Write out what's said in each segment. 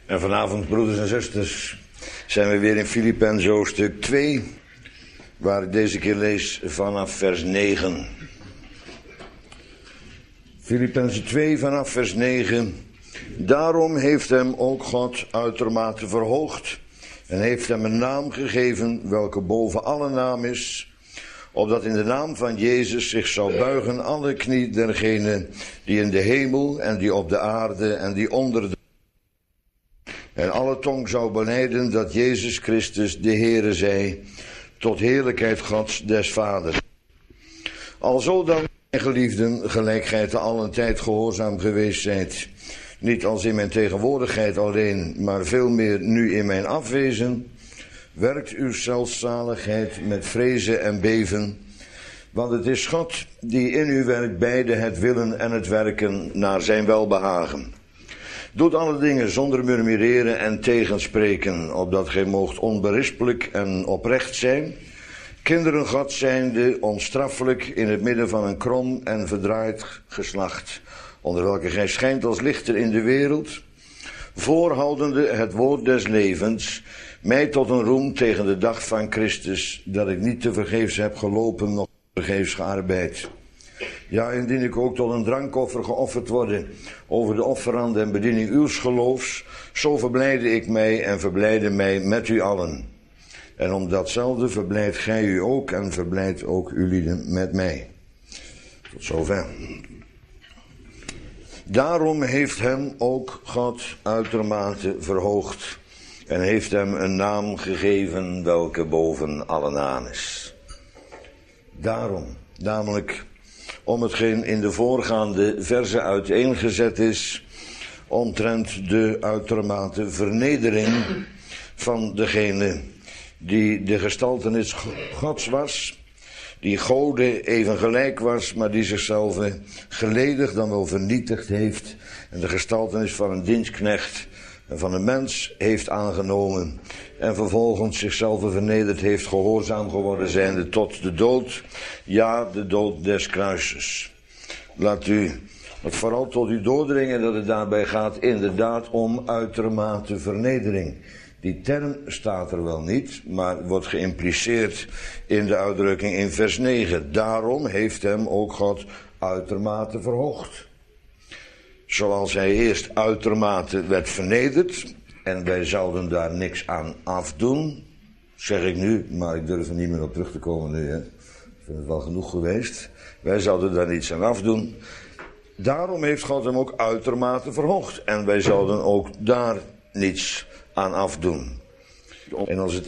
En vanavond, broeders en zusters, zijn we weer in Filippenzen hoofdstuk 2, waar ik deze keer lees vanaf vers 9. Filippenzen 2 vanaf vers 9. Daarom heeft hem ook God uitermate verhoogd en heeft hem een naam gegeven welke boven alle naam is, opdat in de naam van Jezus zich zou buigen alle knie dergenen die in de hemel en die op de aarde en die onder de en alle tong zou belijden dat Jezus Christus de Heere zij, tot heerlijkheid Gods des Vaders. Alzo dan, mijn geliefden, gelijk gij te allen tijd gehoorzaam geweest zijt, niet als in mijn tegenwoordigheid alleen, maar veel meer nu in mijn afwezen, werkt uw zelfzaligheid met vrezen en beven, want het is God die in u werkt beide het willen en het werken naar zijn welbehagen. Doet alle dingen zonder murmureren en tegenspreken, opdat gij moogt onberispelijk en oprecht zijn, kinderen God zijnde, onstraffelijk in het midden van een krom en verdraaid geslacht, onder welke gij schijnt als lichter in de wereld, voorhoudende het woord des levens, mij tot een roem tegen de dag van Christus, dat ik niet te vergeefs heb gelopen, noch vergeefs gearbeid. Ja, indien ik ook tot een drankoffer geofferd worden over de offerande en bediening uws geloofs, zo verblijde ik mij en verblijde mij met u allen. En om datzelfde verblijdt gij u ook en verblijdt ook ulieden met mij. Tot zover. Daarom heeft hem ook God uitermate verhoogd en heeft hem een naam gegeven welke boven alle naam is. Daarom, namelijk om hetgeen in de voorgaande verzen uiteengezet is, omtrent de uitermate vernedering van degene die de gestaltenis Gods was, die Gode even gelijk was, maar die zichzelf geledigd dan wel vernietigd heeft en de gestaltenis van een dienstknecht en van een mens heeft aangenomen en vervolgens zichzelf vernederd heeft, gehoorzaam geworden zijnde tot de dood, ja, de dood des kruises. Laat u het vooral tot u doordringen dat het daarbij gaat inderdaad om uitermate vernedering. Die term staat er wel niet, maar wordt geïmpliceerd in de uitdrukking in vers 9. Daarom heeft hem ook God uitermate verhoogd. Zoals hij eerst uitermate werd vernederd, en wij zouden daar niks aan afdoen, zeg ik nu, maar ik durf er niet meer op terug te komen nu. Hè. Ik vind het wel genoeg geweest. Wij zouden daar niets aan afdoen. Daarom heeft God hem ook uitermate verhoogd. En wij zouden ook daar niets aan afdoen. En als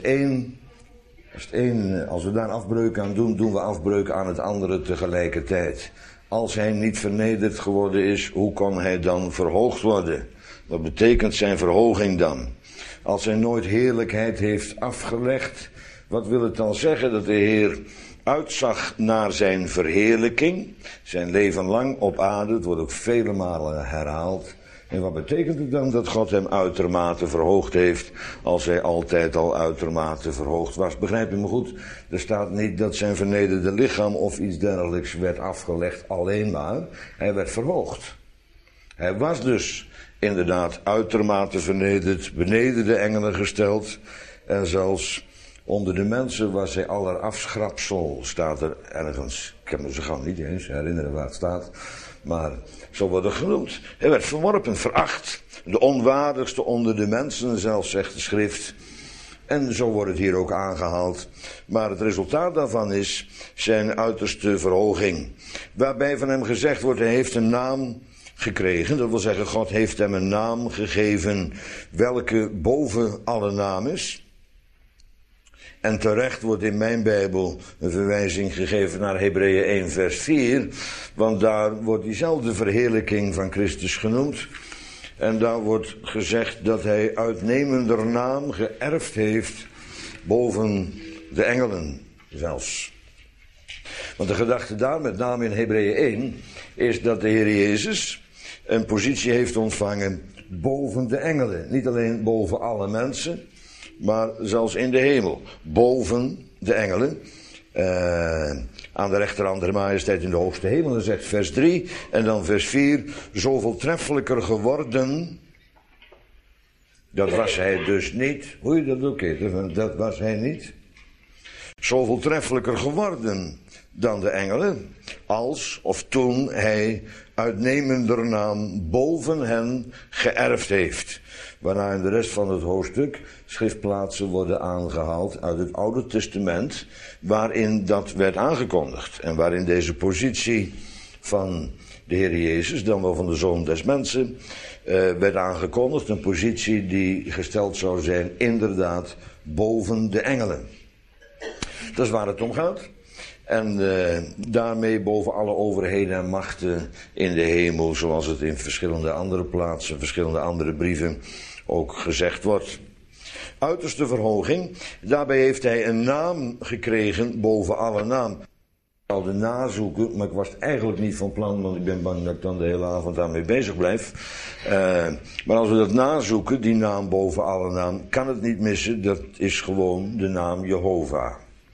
we daar afbreuk aan doen, doen we afbreuk aan het andere tegelijkertijd. Als hij niet vernederd geworden is, hoe kan hij dan verhoogd worden? Wat betekent zijn verhoging dan? Als hij nooit heerlijkheid heeft afgelegd, wat wil het dan zeggen dat de Heer uitzag naar zijn verheerlijking, zijn leven lang op aarde, het wordt ook vele malen herhaald. En wat betekent het dan dat God hem uitermate verhoogd heeft, als hij altijd al uitermate verhoogd was? Begrijp je me goed? Er staat niet dat zijn vernederde lichaam of iets dergelijks werd afgelegd alleen maar. Hij werd verhoogd. Hij was dus inderdaad uitermate vernederd, beneden de engelen gesteld. En zelfs onder de mensen was hij allerafschrapsel, staat er ergens. Ik kan me zo gauw niet eens herinneren waar het staat. Maar zo wordt het genoemd. Hij werd verworpen, veracht. De onwaardigste onder de mensen, zelfs zegt de schrift. En zo wordt het hier ook aangehaald. Maar het resultaat daarvan is zijn uiterste verhoging. Waarbij van hem gezegd wordt, hij heeft een naam gekregen. Dat wil zeggen, God heeft hem een naam gegeven welke boven alle naam is. En terecht wordt in mijn Bijbel een verwijzing gegeven naar Hebreeën 1 vers 4. Want daar wordt diezelfde verheerlijking van Christus genoemd. En daar wordt gezegd dat hij uitnemender naam geërfd heeft boven de engelen zelfs. Want de gedachte daar, met name in Hebreeën 1, is dat de Heer Jezus een positie heeft ontvangen boven de engelen. Niet alleen boven alle mensen, maar zelfs in de hemel. Boven de engelen. Aan de rechterhand der majesteit in de hoogste hemel. Dan zegt vers 3 en dan vers 4. Zoveel treffelijker geworden Dat was hij dus niet. Hoe je dat ook heet, dat was hij niet. Zoveel treffelijker geworden dan de engelen, als of toen hij uitnemender naam boven hen geërfd heeft. Waarna in de rest van het hoofdstuk schriftplaatsen worden aangehaald uit het Oude Testament, waarin dat werd aangekondigd. En waarin deze positie van de Heer Jezus, dan wel van de Zoon des Mensen, werd aangekondigd. Een positie die gesteld zou zijn inderdaad boven de engelen. Dat is waar het om gaat. En daarmee boven alle overheden en machten in de hemel, zoals het in verschillende andere plaatsen, verschillende andere brieven ook gezegd wordt. Uiterste verhoging, daarbij heeft hij een naam gekregen boven alle naam. Ik zal de nazoeken, maar ik was het eigenlijk niet van plan, want ik ben bang dat ik dan de hele avond daarmee bezig blijf. Maar als we dat nazoeken, die naam boven alle naam, kan het niet missen, dat is gewoon de naam Jehovah.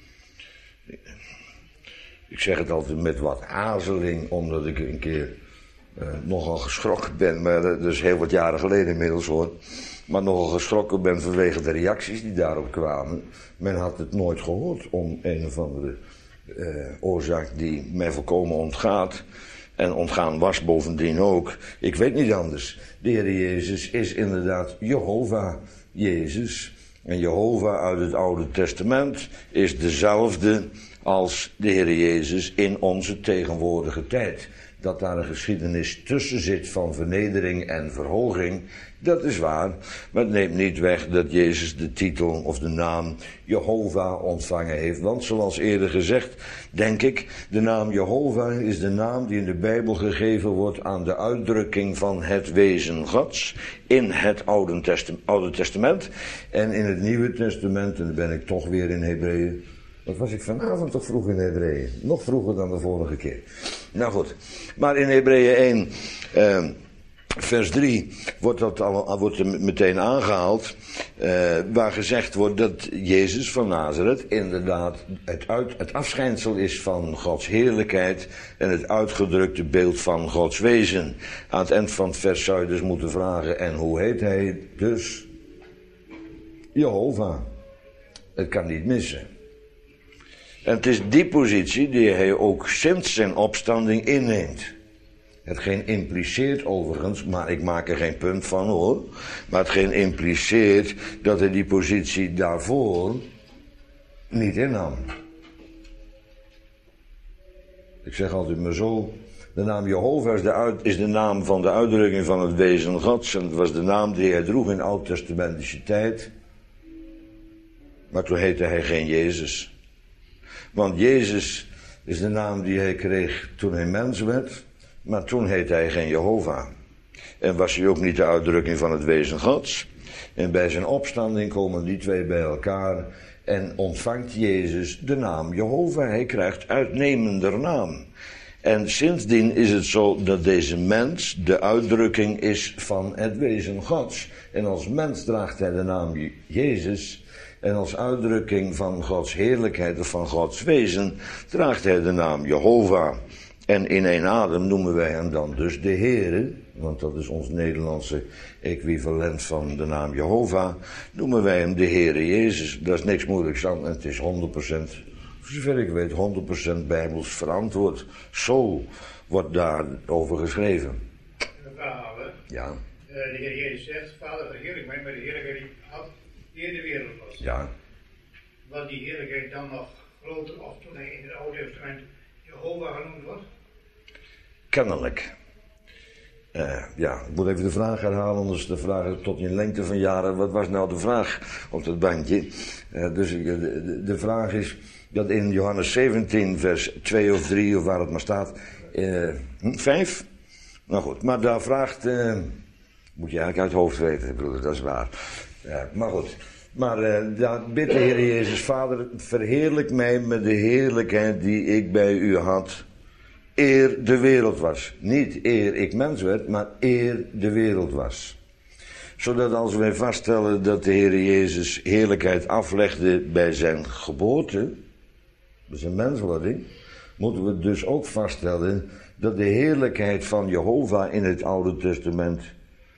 Ik zeg het altijd met wat aarzeling, omdat ik een keer nogal geschrokken ben, maar dat is heel wat jaren geleden inmiddels hoor. Maar nogal geschrokken ben vanwege de reacties die daarop kwamen. Men had het nooit gehoord om een of andere oorzaak die mij volkomen ontgaat. En ontgaan was bovendien ook. Ik weet niet anders. De Heer Jezus is inderdaad Jehovah Jezus. En Jehovah uit het Oude Testament is dezelfde als de Heer Jezus in onze tegenwoordige tijd. Dat daar een geschiedenis tussen zit van vernedering en verhoging, dat is waar. Maar het neemt niet weg dat Jezus de titel of de naam Jehovah ontvangen heeft. Want zoals eerder gezegd, denk ik, de naam Jehovah is de naam die in de Bijbel gegeven wordt aan de uitdrukking van het wezen Gods. In het Oude Testament en in het Nieuwe Testament, en dan ben ik toch weer in Hebreeën. Wat was ik vanavond toch vroeg in Hebreeën? Nog vroeger dan de vorige keer. Nou goed, maar in Hebreeën 1, vers 3 wordt er meteen aangehaald, waar gezegd wordt dat Jezus van Nazareth inderdaad het afschijnsel is van Gods heerlijkheid en het uitgedrukte beeld van Gods wezen. Aan het eind van het vers zou je dus moeten vragen, en hoe heet hij dus? Jehovah. Het kan niet missen. En het is die positie die hij ook sinds zijn opstanding inneemt. Hetgeen impliceert overigens, maar ik maak er geen punt van hoor, maar hetgeen impliceert dat hij die positie daarvoor niet innam. Ik zeg altijd maar zo, de naam Jehovah is de naam van de uitdrukking van het wezen Gods. En het was de naam die hij droeg in oud-testamentische tijd. Maar toen heette hij geen Jezus. Want Jezus is de naam die hij kreeg toen hij mens werd, maar toen heette hij geen Jehovah. En was hij ook niet de uitdrukking van het wezen Gods. En bij zijn opstanding komen die twee bij elkaar en ontvangt Jezus de naam Jehovah. Hij krijgt uitnemender naam. En sindsdien is het zo dat deze mens de uitdrukking is van het wezen Gods. En als mens draagt hij de naam Jezus. En als uitdrukking van Gods heerlijkheid of van Gods wezen draagt hij de naam Jehovah. En in één adem noemen wij hem dan dus de Heere, want dat is ons Nederlandse equivalent van de naam Jehovah, noemen wij hem de Heere Jezus. Daar is niks moeilijks aan en het is 100%, zover ik weet, 100% bijbels verantwoord. Zo wordt daarover geschreven. Een verhaal, hè? Ja. De Heer Jezus zegt, Vader verheerlijk mij met de heerlijkheid die had eer de wereld was. Ja. Was die heerlijkheid dan nog groter of toen hij in het Oude Testament Jehovah genoemd wordt? Kennelijk. Ja, ik moet even de vraag herhalen, anders de vraag tot in lengte van jaren. Wat was nou de vraag op dat bandje? Dus de vraag is dat in Johannes 17 vers 2 of 3 of waar het maar staat, 5? Nou goed, maar daar vraagt, moet je eigenlijk uit het hoofd weten, broeder, dat is waar. Maar goed, maar daar bidt de Heer Jezus, Vader, verheerlijk mij met de heerlijkheid die ik bij u had, eer de wereld was. Niet eer ik mens werd, maar eer de wereld was. Zodat als wij vaststellen dat de Heer Jezus heerlijkheid aflegde bij zijn geboorte, bij zijn menswording, moeten we dus ook vaststellen dat de heerlijkheid van Jehovah in het Oude Testament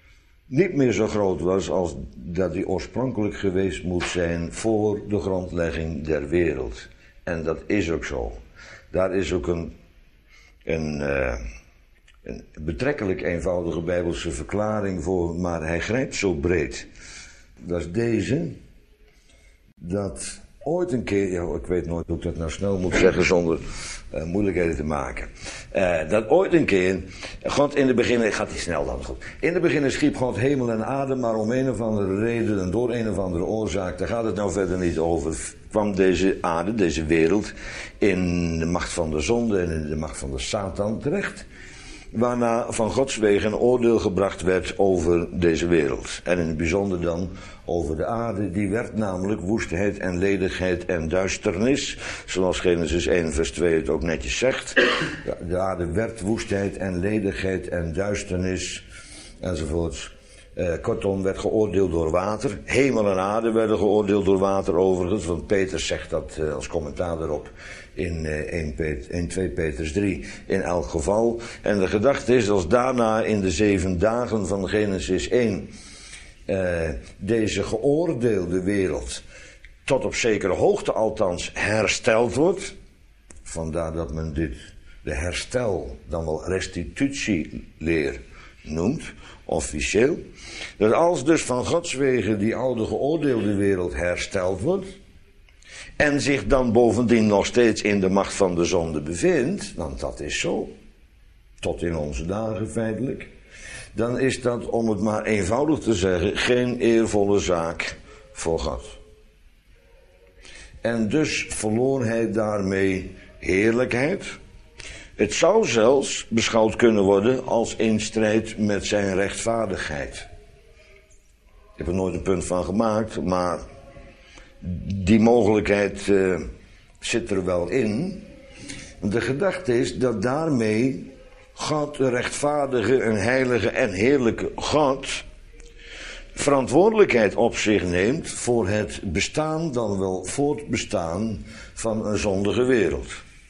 niet meer zo groot was als dat hij oorspronkelijk geweest moet zijn voor de grondlegging der wereld. En dat is ook zo. Daar is ook een betrekkelijk eenvoudige Bijbelse verklaring voor, maar hij grijpt zo breed. Dat is deze, dat ooit een keer, ja, ik weet nooit hoe ik dat nou snel moet zeggen zonder moeilijkheden te maken. Dat ooit een keer, God in de beginnen, gaat hij snel dan goed. In de beginnen schiep God hemel en aarde, maar om een of andere reden en door een of andere oorzaak, daar gaat het nou verder niet over, kwam deze aarde, deze wereld, in de macht van de zonde en in de macht van de Satan terecht. Waarna van Gods wegen een oordeel gebracht werd over deze wereld. En in het bijzonder dan over de aarde. Die werd namelijk woestheid en ledigheid en duisternis. Zoals Genesis 1 vers 2 het ook netjes zegt. De aarde werd woestheid en ledigheid en duisternis enzovoorts. Kortom werd geoordeeld door water. Hemel en aarde werden geoordeeld door water overigens. Want Petrus zegt dat als commentaar erop. In 2 Petrus 3 in elk geval. En de gedachte is als daarna in de 7 dagen van Genesis 1 deze geoordeelde wereld tot op zekere hoogte althans hersteld wordt. Vandaar dat men dit de herstel dan wel restitutieleer noemt, officieel. Dat als dus van Gods wegen die oude geoordeelde wereld hersteld wordt en zich dan bovendien nog steeds in de macht van de zonde bevindt, want dat is zo, tot in onze dagen feitelijk, dan is dat, om het maar eenvoudig te zeggen, geen eervolle zaak voor God. En dus verloor hij daarmee heerlijkheid. Het zou zelfs beschouwd kunnen worden als in strijd met zijn rechtvaardigheid. Ik heb er nooit een punt van gemaakt, maar die mogelijkheid zit er wel in. De gedachte is dat daarmee God, de rechtvaardige, een heilige en heerlijke God, verantwoordelijkheid op zich neemt voor het bestaan, dan wel voortbestaan van een zondige wereld.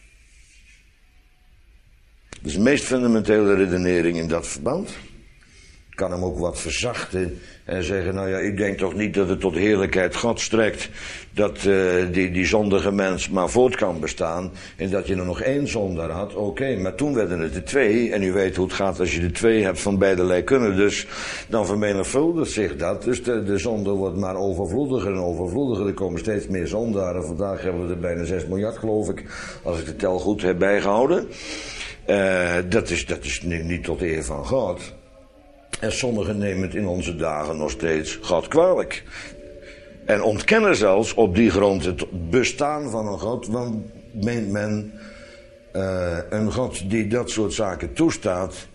Dat is de meest fundamentele redenering in dat verband. Ik kan hem ook wat verzachten en zeggen, nou ja, ik denk toch niet dat het tot heerlijkheid God strekt, dat die zondige mens maar voort kan bestaan en dat je er nog 1 zondaar had. Oké, maar toen werden het er 2 en u weet hoe het gaat als je er 2 hebt van beide kunnen, dus dan vermenigvuldigt zich dat. Dus de zonde wordt maar overvloediger en overvloediger. Er komen steeds meer zondaren. Vandaag hebben we er bijna 6 miljard, geloof ik, als ik de tel goed heb bijgehouden. Dat is niet tot eer van God. En sommigen nemen het in onze dagen nog steeds God kwalijk. En ontkennen zelfs op die grond het bestaan van een God. Want meent men een God die dat soort zaken toestaat,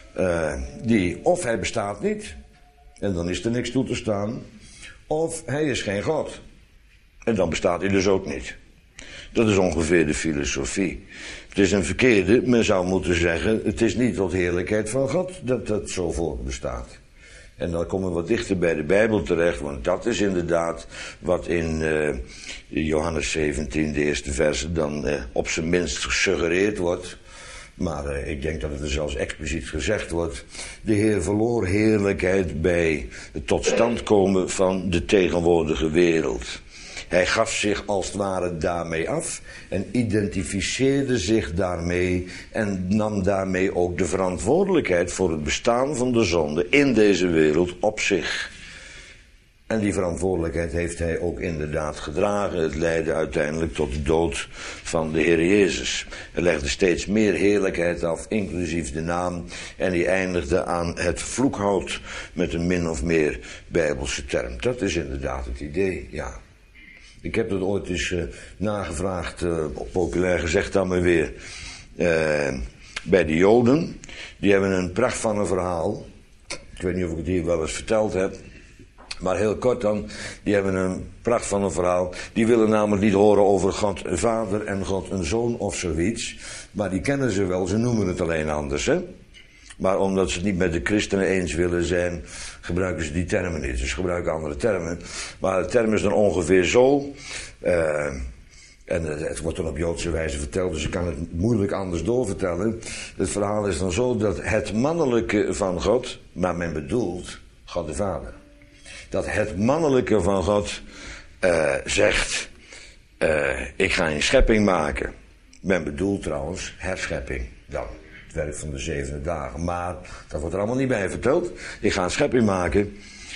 die of hij bestaat niet, en dan is er niks toe te staan, of hij is geen God. En dan bestaat hij dus ook niet. Dat is ongeveer de filosofie. Het is een verkeerde, men zou moeten zeggen, het is niet tot heerlijkheid van God dat dat zo voortbestaat. En dan komen we wat dichter bij de Bijbel terecht, want dat is inderdaad wat in Johannes 17, de eerste verse, dan op zijn minst gesuggereerd wordt. Maar ik denk dat het er zelfs expliciet gezegd wordt. De Heer verloor heerlijkheid bij het tot stand komen van de tegenwoordige wereld. Hij gaf zich als het ware daarmee af en identificeerde zich daarmee en nam daarmee ook de verantwoordelijkheid voor het bestaan van de zonde in deze wereld op zich. En die verantwoordelijkheid heeft hij ook inderdaad gedragen. Het leidde uiteindelijk tot de dood van de Heer Jezus. Hij legde steeds meer heerlijkheid af, inclusief de naam. En die eindigde aan het vloekhout met een min of meer Bijbelse term. Dat is inderdaad het idee, ja. Ik heb dat ooit eens nagevraagd, populair gezegd dan maar weer, bij de Joden. Die hebben een pracht van een verhaal. Ik weet niet of ik het hier wel eens verteld heb. Maar heel kort dan, die hebben een pracht van een verhaal. Die willen namelijk niet horen over God een vader en God een zoon of zoiets. Maar die kennen ze wel, ze noemen het alleen anders, hè. Maar omdat ze het niet met de christenen eens willen zijn, gebruiken ze die termen niet. Dus ze gebruiken andere termen. Maar de term is dan ongeveer zo. En het wordt dan op Joodse wijze verteld, dus ik kan het moeilijk anders doorvertellen. Het verhaal is dan zo dat het mannelijke van God, maar men bedoelt God de Vader. Dat het mannelijke van God zegt, ik ga een schepping maken. Men bedoelt trouwens herschepping dan. Het werk van de 7 dagen. Maar dat wordt er allemaal niet bij verteld. Ik ga een schepping maken.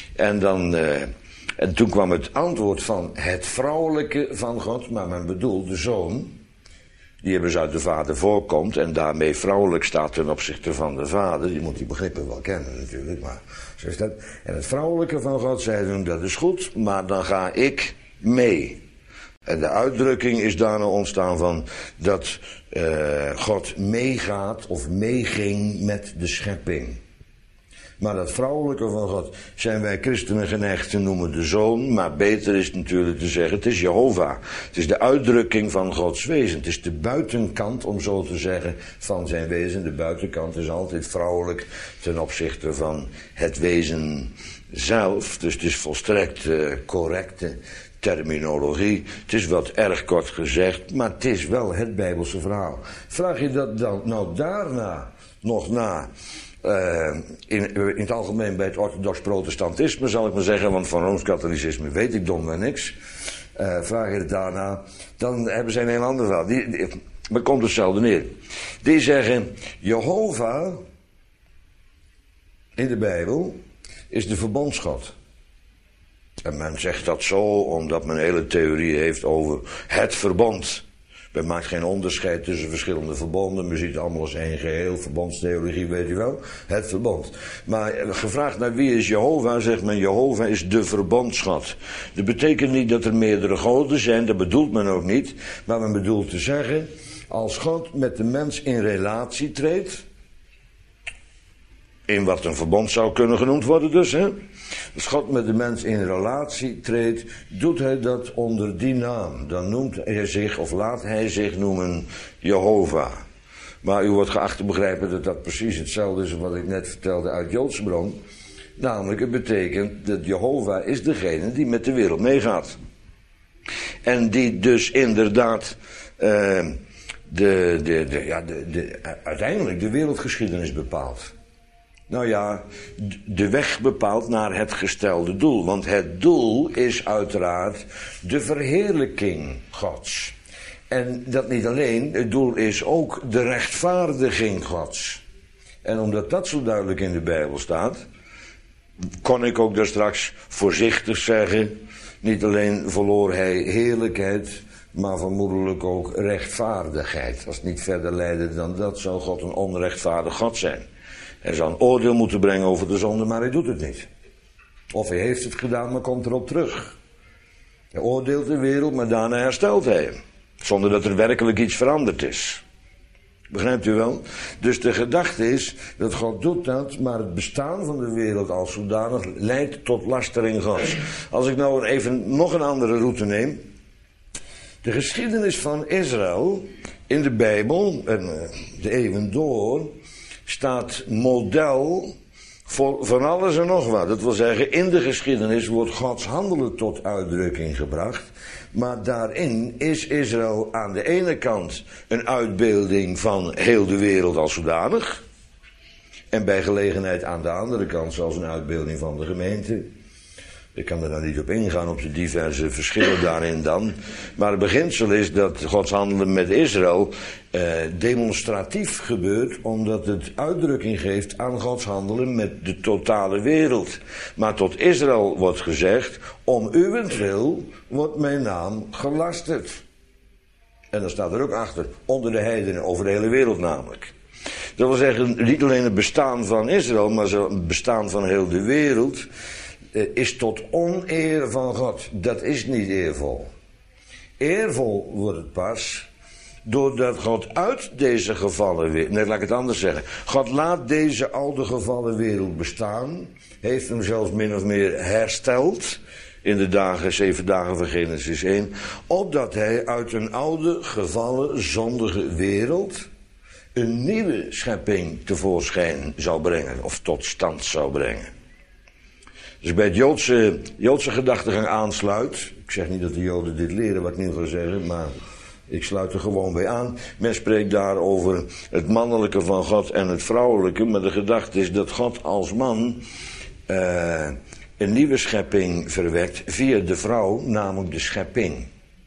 En toen kwam het antwoord van het vrouwelijke van God. Maar men bedoelt de zoon. Die hebben uit de vader voorkomt. En daarmee vrouwelijk staat ten opzichte van de vader. Je moet die begrippen wel kennen natuurlijk. Maar zo is dat. En het vrouwelijke van God zei toen, dat is goed. Maar dan ga ik mee. En de uitdrukking is daarna ontstaan van dat God meegaat of meeging met de schepping. Maar dat vrouwelijke van God zijn wij christenen geneigd te noemen de zoon. Maar beter is natuurlijk te zeggen, het is Jehovah. Het is de uitdrukking van Gods wezen. Het is de buitenkant, om zo te zeggen, van zijn wezen. De buitenkant is altijd vrouwelijk ten opzichte van het wezen zelf. Dus het is volstrekt correcte terminologie. Het is wat erg kort gezegd, maar het is wel het Bijbelse verhaal. Vraag je dat dan nou daarna nog na? In het algemeen bij het orthodox protestantisme zal ik maar zeggen, want van Rooms-katholicisme weet ik domweg niks. Vraag je het daarna, dan hebben ze een heel ander verhaal. Maar komt hetzelfde neer. Die zeggen, Jehovah in de Bijbel is de verbondsgod. En men zegt dat zo omdat men een hele theorie heeft over het verbond. Men maakt geen onderscheid tussen verschillende verbonden. Men ziet het allemaal als één geheel. Verbondstheologie, weet u wel. Het verbond. Maar gevraagd naar wie is Jehovah, zegt men Jehovah is de verbondsgod. Dat betekent niet dat er meerdere goden zijn. Dat bedoelt men ook niet. Maar men bedoelt te zeggen, als God met de mens in relatie treedt, in wat een verbond zou kunnen genoemd worden dus, hè. Als God met de mens in relatie treedt, doet hij dat onder die naam. Dan noemt hij zich, of laat hij zich noemen, Jehovah. Maar u wordt geacht te begrijpen dat dat precies hetzelfde is wat ik net vertelde uit Joodse bron. Namelijk, het betekent dat Jehovah is degene die met de wereld meegaat. En die dus inderdaad uiteindelijk de wereldgeschiedenis bepaalt. Nou ja, de weg bepaalt naar het gestelde doel. Want het doel is uiteraard de verheerlijking Gods. En dat niet alleen, het doel is ook de rechtvaardiging Gods. En omdat dat zo duidelijk in de Bijbel staat, kon ik ook daar straks voorzichtig zeggen, niet alleen verloor hij heerlijkheid, maar vermoedelijk ook rechtvaardigheid. Als het niet verder leidde dan dat, zou God een onrechtvaardig God zijn. Hij zou een oordeel moeten brengen over de zonde, maar hij doet het niet. Of hij heeft het gedaan, maar komt erop terug. Hij oordeelt de wereld, maar daarna herstelt hij hem. Zonder dat er werkelijk iets veranderd is. Begrijpt u wel? Dus de gedachte is dat God doet dat, maar het bestaan van de wereld als zodanig leidt tot lastering Gods. Als ik nou even nog een andere route neem. De geschiedenis van Israël in de Bijbel, en de eeuwen door, staat model voor van alles en nog wat. Dat wil zeggen, in de geschiedenis wordt Gods handelen tot uitdrukking gebracht. Maar daarin is Israël aan de ene kant een uitbeelding van heel de wereld als zodanig. En bij gelegenheid aan de andere kant zelfs een uitbeelding van de gemeente. Ik kan er nou niet op ingaan, op de diverse verschillen daarin dan. Maar het beginsel is dat Gods handelen met Israël demonstratief gebeurt, omdat het uitdrukking geeft aan Gods handelen met de totale wereld. Maar tot Israël wordt gezegd, om uwentwil wordt mijn naam gelasterd. En dan staat er ook achter, onder de heidenen, over de hele wereld namelijk. Dat wil zeggen, niet alleen het bestaan van Israël, maar het bestaan van heel de wereld is tot oneer van God. Dat is niet eervol. Eervol wordt het pas doordat God uit deze gevallen wereld, nee, laat ik het anders zeggen. God laat deze oude gevallen wereld bestaan, heeft hem zelfs min of meer hersteld in de 7 dagen van Genesis 1, opdat hij uit een oude gevallen zondige wereld een nieuwe schepping tevoorschijn zou brengen, of tot stand zou brengen. Dus ik bij het Joodse gedachtegang aansluit. Ik zeg niet dat de Joden dit leren wat ik nu ga zeggen, maar ik sluit er gewoon bij aan. Men spreekt daar over het mannelijke van God en het vrouwelijke, maar de gedachte is dat God als man een nieuwe schepping verwekt via de vrouw, namelijk de schepping.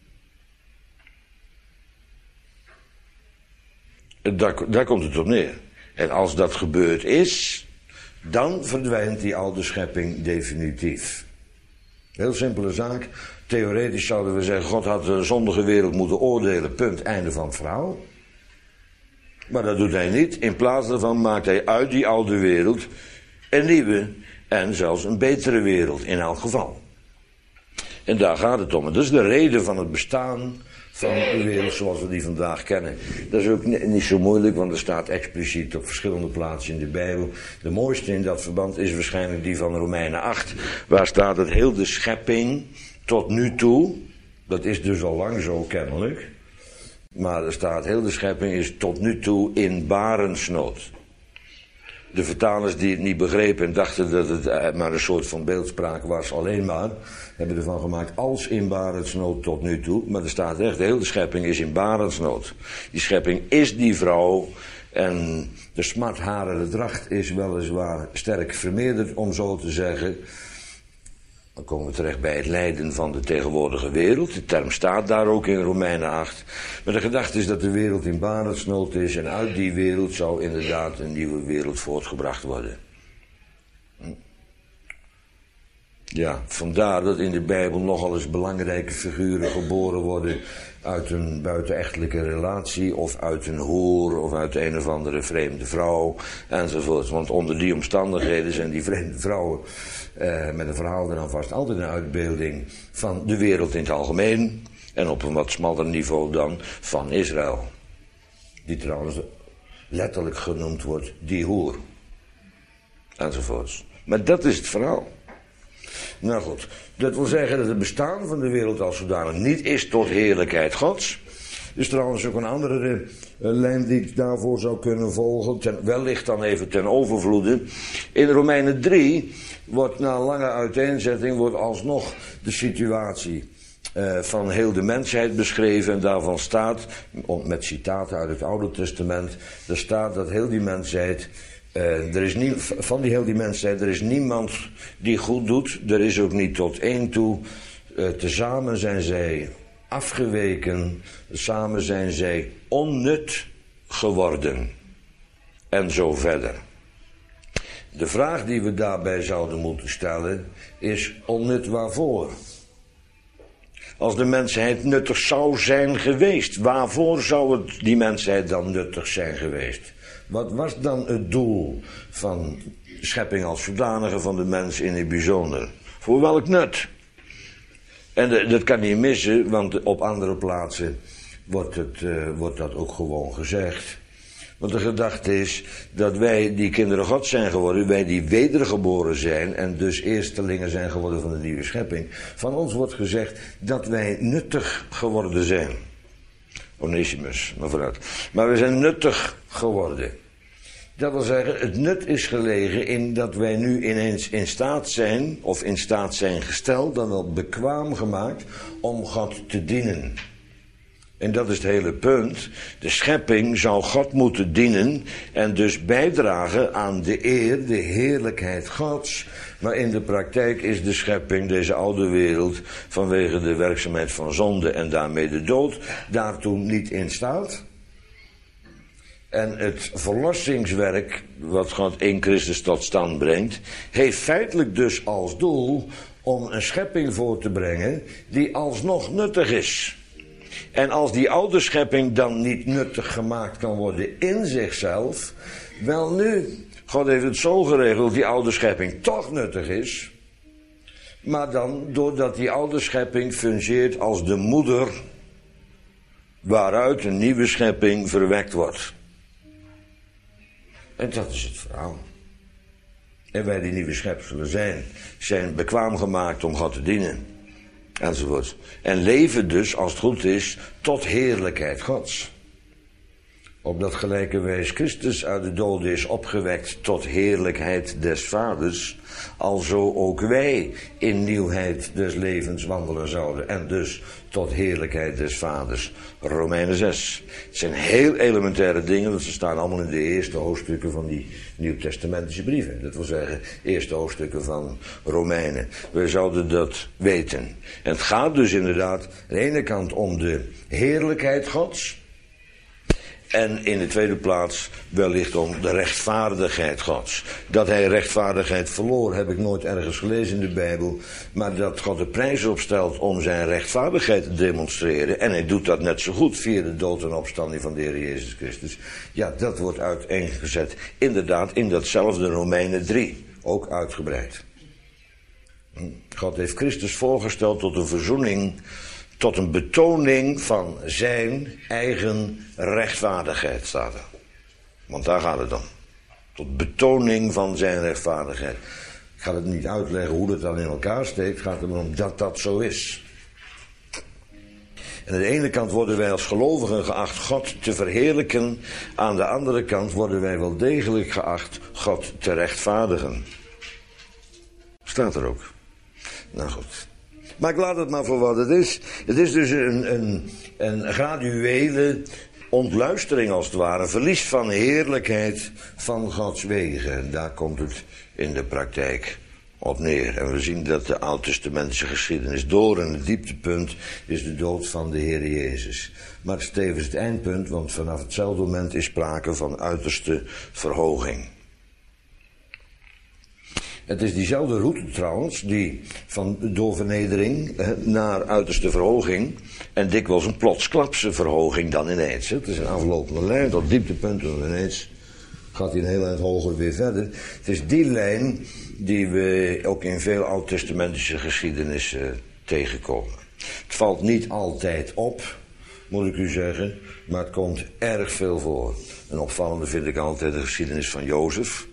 Daar komt het op neer. En als dat gebeurd is, dan verdwijnt die oude schepping definitief. Heel simpele zaak. Theoretisch zouden we zeggen, God had de zondige wereld moeten oordelen, punt, einde van het verhaal. Maar dat doet hij niet. In plaats daarvan maakt hij uit die oude wereld een nieuwe en zelfs een betere wereld in elk geval. En daar gaat het om. En dat is de reden van het bestaan van de wereld zoals we die vandaag kennen. Dat is ook niet zo moeilijk, want er staat expliciet op verschillende plaatsen in de Bijbel. De mooiste in dat verband is waarschijnlijk die van Romeinen 8. Waar staat het heel de schepping tot nu toe. Dat is dus al lang zo kennelijk. Maar er staat heel de schepping is tot nu toe in barensnood. De vertalers die het niet begrepen en dachten dat het maar een soort van beeldspraak was, alleen maar, hebben ervan gemaakt als in barensnood tot nu toe. Maar er staat echt, de hele schepping is in barensnood. Die schepping is die vrouw en de smartharige dracht is weliswaar sterk vermeerderd, om zo te zeggen. Dan komen we terecht bij het lijden van de tegenwoordige wereld. De term staat daar ook in Romeinen 8. Maar de gedachte is dat de wereld in barensnood is en uit die wereld zou inderdaad een nieuwe wereld voortgebracht worden. Ja, vandaar dat in de Bijbel nogal eens belangrijke figuren geboren worden uit een buitenechtelijke relatie of uit een hoer of uit een of andere vreemde vrouw enzovoort. Want onder die omstandigheden zijn die vreemde vrouwen met een verhaal er dan vast altijd een uitbeelding van de wereld in het algemeen en op een wat smaller niveau dan van Israël. Die trouwens letterlijk genoemd wordt die hoer enzovoorts. Maar dat is het verhaal. Nou goed, dat wil zeggen dat het bestaan van de wereld als zodanig niet is tot heerlijkheid Gods. Er is trouwens ook een andere lijn die ik daarvoor zou kunnen volgen, wellicht dan even ten overvloede. In Romeinen 3 wordt na lange uiteenzetting wordt alsnog de situatie van heel de mensheid beschreven en daarvan staat, met citaten uit het Oude Testament, er staat dat heel die mensheid, van die heel die mensheid, er is niemand die goed doet, er is ook niet tot één toe, tezamen zijn zij afgeweken, samen zijn zij onnut geworden en zo verder. De vraag die we daarbij zouden moeten stellen is onnut waarvoor? Als de mensheid nuttig zou zijn geweest, waarvoor zou het die mensheid dan nuttig zijn geweest? Wat was dan het doel van de schepping als zodanige van de mens in het bijzonder? Voor welk nut? En dat kan niet missen, want op andere plaatsen wordt dat ook gewoon gezegd. Want de gedachte is dat wij die kinderen God zijn geworden, wij die wedergeboren zijn en dus eerstelingen zijn geworden van de nieuwe schepping. Van ons wordt gezegd dat wij nuttig geworden zijn. Onesimus, maar vooruit. Maar we zijn nuttig geworden. Dat wil zeggen, het nut is gelegen in dat wij nu ineens in staat zijn, of in staat zijn gesteld, dan wel bekwaam gemaakt, om God te dienen. En dat is het hele punt. De schepping zou God moeten dienen en dus bijdragen aan de eer, de heerlijkheid Gods. Maar in de praktijk is de schepping, deze oude wereld, vanwege de werkzaamheid van zonde en daarmee de dood, daartoe niet in staat. En het verlossingswerk, wat God in Christus tot stand brengt, heeft feitelijk dus als doel om een schepping voor te brengen die alsnog nuttig is. En als die oude schepping dan niet nuttig gemaakt kan worden in zichzelf, wel nu, God heeft het zo geregeld, die oude schepping toch nuttig is, maar dan doordat die oude schepping fungeert als de moeder waaruit een nieuwe schepping verwekt wordt. En dat is het verhaal. En wij die nieuwe schepselen zijn bekwaam gemaakt om God te dienen. Enzovoort. En leven dus, als het goed is, tot heerlijkheid Gods. Opdat gelijke wijs Christus uit de doden is opgewekt tot heerlijkheid des Vaders, alzo ook wij in nieuwheid des levens wandelen zouden. En dus tot heerlijkheid des Vaders. Romeinen 6. Het zijn heel elementaire dingen, want ze staan allemaal in de eerste hoofdstukken van die Nieuwtestamentische brieven. Dat wil zeggen, eerste hoofdstukken van Romeinen. We zouden dat weten. En het gaat dus inderdaad aan de ene kant om de heerlijkheid Gods. En in de tweede plaats wellicht om de rechtvaardigheid Gods. Dat hij rechtvaardigheid verloor heb ik nooit ergens gelezen in de Bijbel. Maar dat God de prijs opstelt om zijn rechtvaardigheid te demonstreren. En hij doet dat net zo goed via de dood en opstanding van de Heer Jezus Christus. Ja, dat wordt uiteengezet. Inderdaad in datzelfde Romeinen 3. Ook uitgebreid. God heeft Christus voorgesteld tot een verzoening, tot een betoning van zijn eigen rechtvaardigheid, staat er. Want daar gaat het om. Tot betoning van zijn rechtvaardigheid. Ik ga het niet uitleggen hoe dat dan in elkaar steekt. Het gaat erom dat dat zo is. En aan de ene kant worden wij als gelovigen geacht God te verheerlijken. Aan de andere kant worden wij wel degelijk geacht God te rechtvaardigen. Staat er ook. Nou goed. Maar ik laat het maar voor wat het is. Het is dus een graduele ontluistering als het ware. Een verlies van heerlijkheid van Gods wegen. Daar komt het in de praktijk op neer. En we zien dat de oud-testamentische geschiedenis door en het dieptepunt is de dood van de Heer Jezus. Maar het is tevens het eindpunt, want vanaf hetzelfde moment is sprake van uiterste verhoging. Het is diezelfde route trouwens, die door vernedering naar uiterste verhoging, en dikwijls een plotsklapse verhoging dan ineens. Het is een aflopende lijn, tot dieptepunt en ineens gaat hij een heel eind hoger weer verder. Het is die lijn die we ook in veel oud-testamentische geschiedenis tegenkomen. Het valt niet altijd op, moet ik u zeggen, maar het komt erg veel voor. Een opvallende vind ik altijd de geschiedenis van Jozef.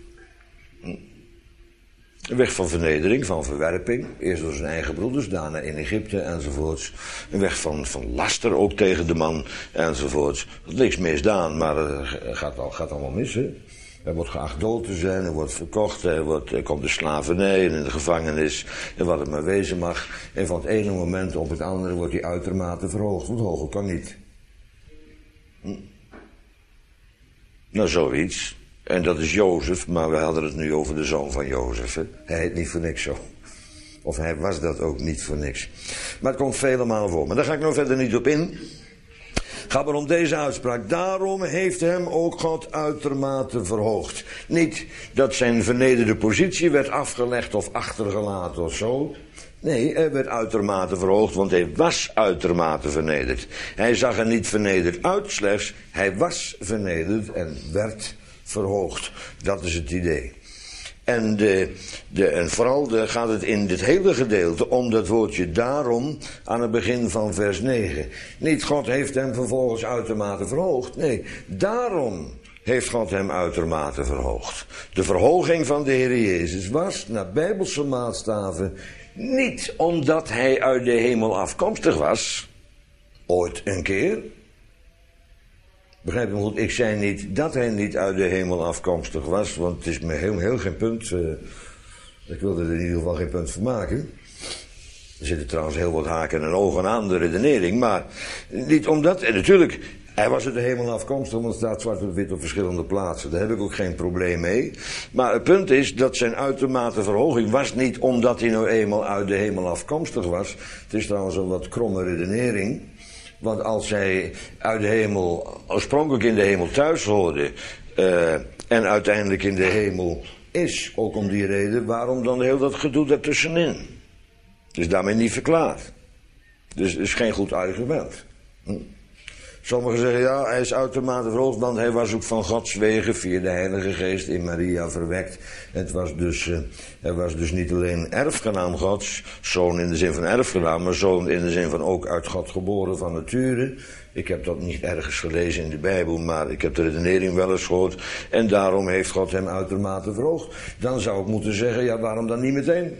Een weg van vernedering, van verwerping. Eerst door zijn eigen broeders, daarna in Egypte enzovoorts. Een weg van laster ook tegen de man enzovoorts. Er is niks misdaan, maar het gaat allemaal mis. Hè? Hij wordt geacht dood te zijn, hij wordt verkocht, hij komt de slavernij en in de gevangenis. En wat het maar wezen mag. En van het ene moment op het andere wordt hij uitermate verhoogd. Want hoger kan niet. Nou, zoiets. En dat is Jozef, maar we hadden het nu over de zoon van Jozef. Hè? Hij heet niet voor niks zo. Of hij was dat ook niet voor niks. Maar het komt vele malen voor. Maar daar ga ik nou verder niet op in. Gaat maar om deze uitspraak. Daarom heeft hem ook God uitermate verhoogd. Niet dat zijn vernederde positie werd afgelegd of achtergelaten of zo. Nee, hij werd uitermate verhoogd, want hij was uitermate vernederd. Hij zag er niet vernederd uit, slechts hij was vernederd en werd verhoogd. Dat is het idee. En vooral gaat het in dit hele gedeelte om dat woordje daarom aan het begin van vers 9. Niet God heeft hem vervolgens uitermate verhoogd. Nee, daarom heeft God hem uitermate verhoogd. De verhoging van de Heer Jezus was, naar Bijbelse maatstaven, niet omdat hij uit de hemel afkomstig was. Ooit een keer. Begrijp je me goed? Ik zei niet dat hij niet uit de hemel afkomstig was, want het is me heel geen punt. Ik wilde er in ieder geval geen punt van maken. Er zitten trouwens heel wat haken en ogen aan de redenering, maar niet omdat. En natuurlijk, hij was uit de hemel afkomstig, want het staat zwart op wit op verschillende plaatsen. Daar heb ik ook geen probleem mee. Maar het punt is dat zijn uitermate verhoging was niet omdat hij nou eenmaal uit de hemel afkomstig was. Het is trouwens een wat kromme redenering. Want als hij uit de hemel, oorspronkelijk in de hemel thuis hoorde, en uiteindelijk in de hemel is, ook om die reden, waarom dan heel dat gedoe daartussenin? Dus daarmee niet verklaard. Dus het is geen goed argument. Sommigen zeggen, ja, hij is uitermate verhoogd, want hij was ook van Gods wegen via de Heilige Geest in Maria verwekt. Hij was dus niet alleen erfgenaam Gods, zoon in de zin van erfgenaam, maar zoon in de zin van ook uit God geboren van nature. Ik heb dat niet ergens gelezen in de Bijbel, maar ik heb de redenering wel eens gehoord. En daarom heeft God hem uitermate verhoogd. Dan zou ik moeten zeggen, ja, waarom dan niet meteen?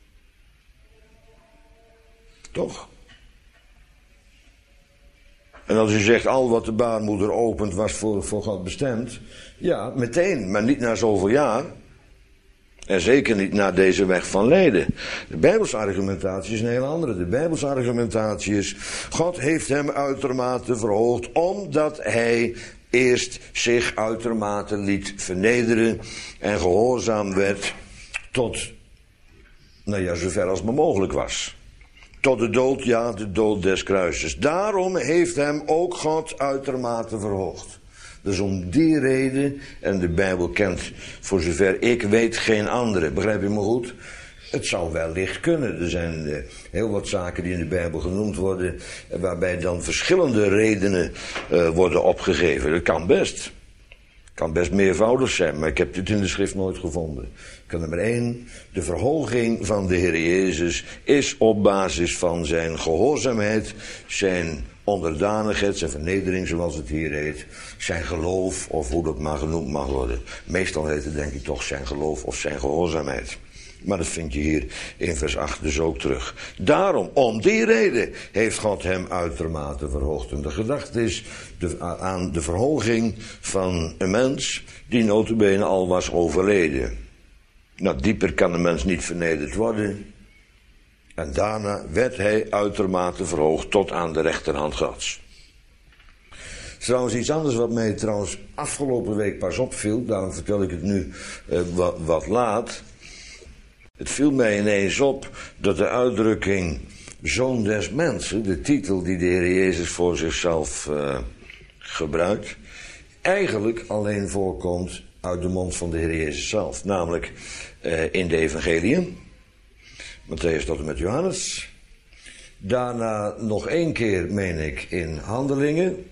Toch? En als u zegt, al wat de baarmoeder opent was voor God bestemd. Ja, meteen, maar niet na zoveel jaar. En zeker niet na deze weg van lijden. De Bijbelse argumentatie is een heel andere. De Bijbelse argumentatie is, God heeft hem uitermate verhoogd, omdat hij eerst zich uitermate liet vernederen en gehoorzaam werd tot, nou ja, zover als maar mogelijk was. Tot de dood, ja, de dood des kruises. Daarom heeft hem ook God uitermate verhoogd. Dus om die reden, en de Bijbel kent voor zover ik weet geen andere, begrijp je me goed? Het zou wellicht kunnen. Er zijn heel wat zaken die in de Bijbel genoemd worden, waarbij dan verschillende redenen worden opgegeven. Dat kan best. Kan best meervoudig zijn, maar ik heb dit in de schrift nooit gevonden. Kan nummer 1, de verhoging van de Heer Jezus is op basis van zijn gehoorzaamheid, zijn onderdanigheid, zijn vernedering zoals het hier heet, zijn geloof of hoe dat maar genoemd mag worden. Meestal heet het denk ik toch zijn geloof of zijn gehoorzaamheid. Maar dat vind je hier in vers 8 dus ook terug. Daarom, om die reden, heeft God hem uitermate verhoogd. En de gedachte is aan de verhoging van een mens die nota bene al was overleden. Nou, dieper kan een mens niet vernederd worden. En daarna werd hij uitermate verhoogd tot aan de rechterhand Gods. Trouwens iets anders wat mij trouwens afgelopen week pas opviel, daarom vertel ik het nu wat laat. Het viel mij ineens op dat de uitdrukking Zoon des Mensen, de titel die de Heer Jezus voor zichzelf gebruikt, eigenlijk alleen voorkomt uit de mond van de Heer Jezus zelf. Namelijk in de evangeliën, Matthäus tot en met Johannes. Daarna nog 1 keer, meen ik, in Handelingen.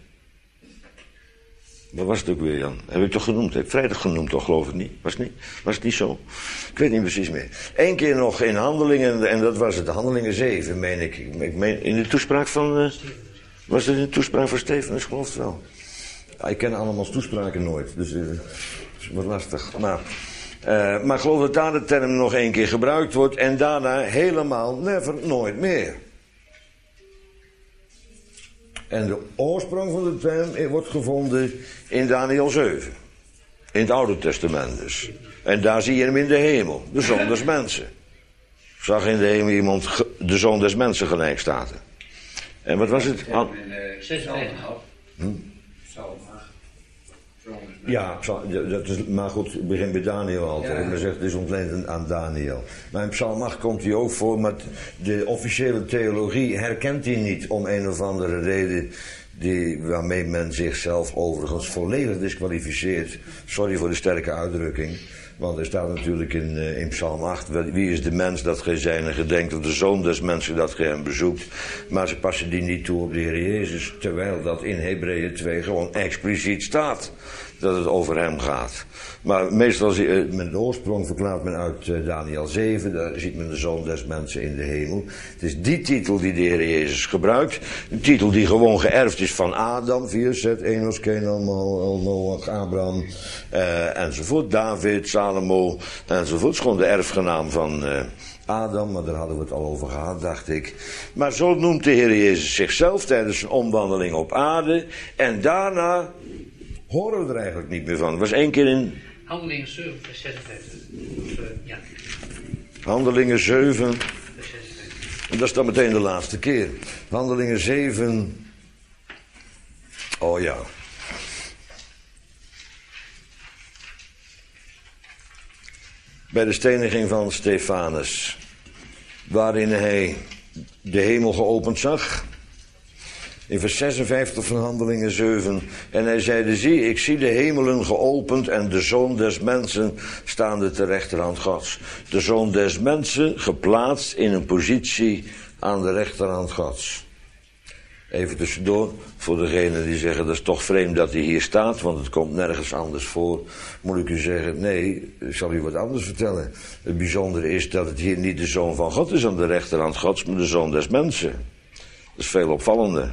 Wat was het ook weer, Jan? Heb ik toch genoemd? Heb ik vrijdag genoemd, toch, geloof ik niet? Was het niet zo? Ik weet niet precies meer. 1 keer nog in Handelingen, en dat was het, Handelingen 7, meen ik. Ik meen, in de toespraak van... was het in de toespraak van Stefanus, geloof ik wel? Ja, ik ken allemaal toespraken nooit, dus het wordt lastig. Maar ik geloof dat daar de term nog 1 keer gebruikt wordt en daarna helemaal nooit meer. En de oorsprong van de term wordt gevonden in Daniel 7. In het Oude Testament dus. En daar zie je hem in de hemel. De Zoon des Mensen. Zag in de hemel iemand de Zoon des Mensen gelijk staan. En wat was het? 56. Ja, dat is, maar goed, ik begin bij Daniel altijd. Ja. Men zegt het is ontleend aan Daniel. Maar in Psalm 8 komt hij ook voor, maar de officiële theologie herkent hij niet om een of andere reden waarmee men zichzelf overigens volledig disqualificeert. Sorry voor de sterke uitdrukking. Want er staat natuurlijk in Psalm 8, wie is de mens dat gij zijne gedenkt, of de zoon des mensen dat gij hem bezoekt. Maar ze passen die niet toe op de Heer Jezus, terwijl dat in Hebreeën 2 gewoon expliciet staat dat het over hem gaat. Maar meestal, met de oorsprong verklaart men uit Daniel 7, daar ziet men de zoon des mensen in de hemel. Het is die titel die de Heer Jezus gebruikt, een titel die gewoon geërfd is van Adam, via Zet, Enos, Kenan, Noach, Abraham, enzovoort, David, Salomo, enzovoort. Het is gewoon de erfgenaam van Adam, maar daar hadden we het al over gehad, dacht ik. Maar zo noemt de Heer Jezus zichzelf tijdens zijn omwandeling op aarde, en daarna horen we er eigenlijk niet meer van. Het was 1 keer in Handelingen 7, vers 56. Ja. Handelingen 7. Vers 56. En dat is dan meteen de laatste keer. Handelingen 7. Oh ja. Bij de steniging van Stefanus. Waarin hij de hemel geopend zag. In vers 56 van Handelingen 7. En hij zeide, zie, ik zie de hemelen geopend en de Zoon des Mensen staande ter rechterhand Gods. De Zoon des Mensen geplaatst in een positie aan de rechterhand Gods. Even tussendoor, voor degenen die zeggen, dat is toch vreemd dat hij hier staat, want het komt nergens anders voor. Moet ik u zeggen, nee, ik zal u wat anders vertellen. Het bijzondere is dat het hier niet de Zoon van God is aan de rechterhand Gods, maar de Zoon des Mensen. Dat is veel opvallender.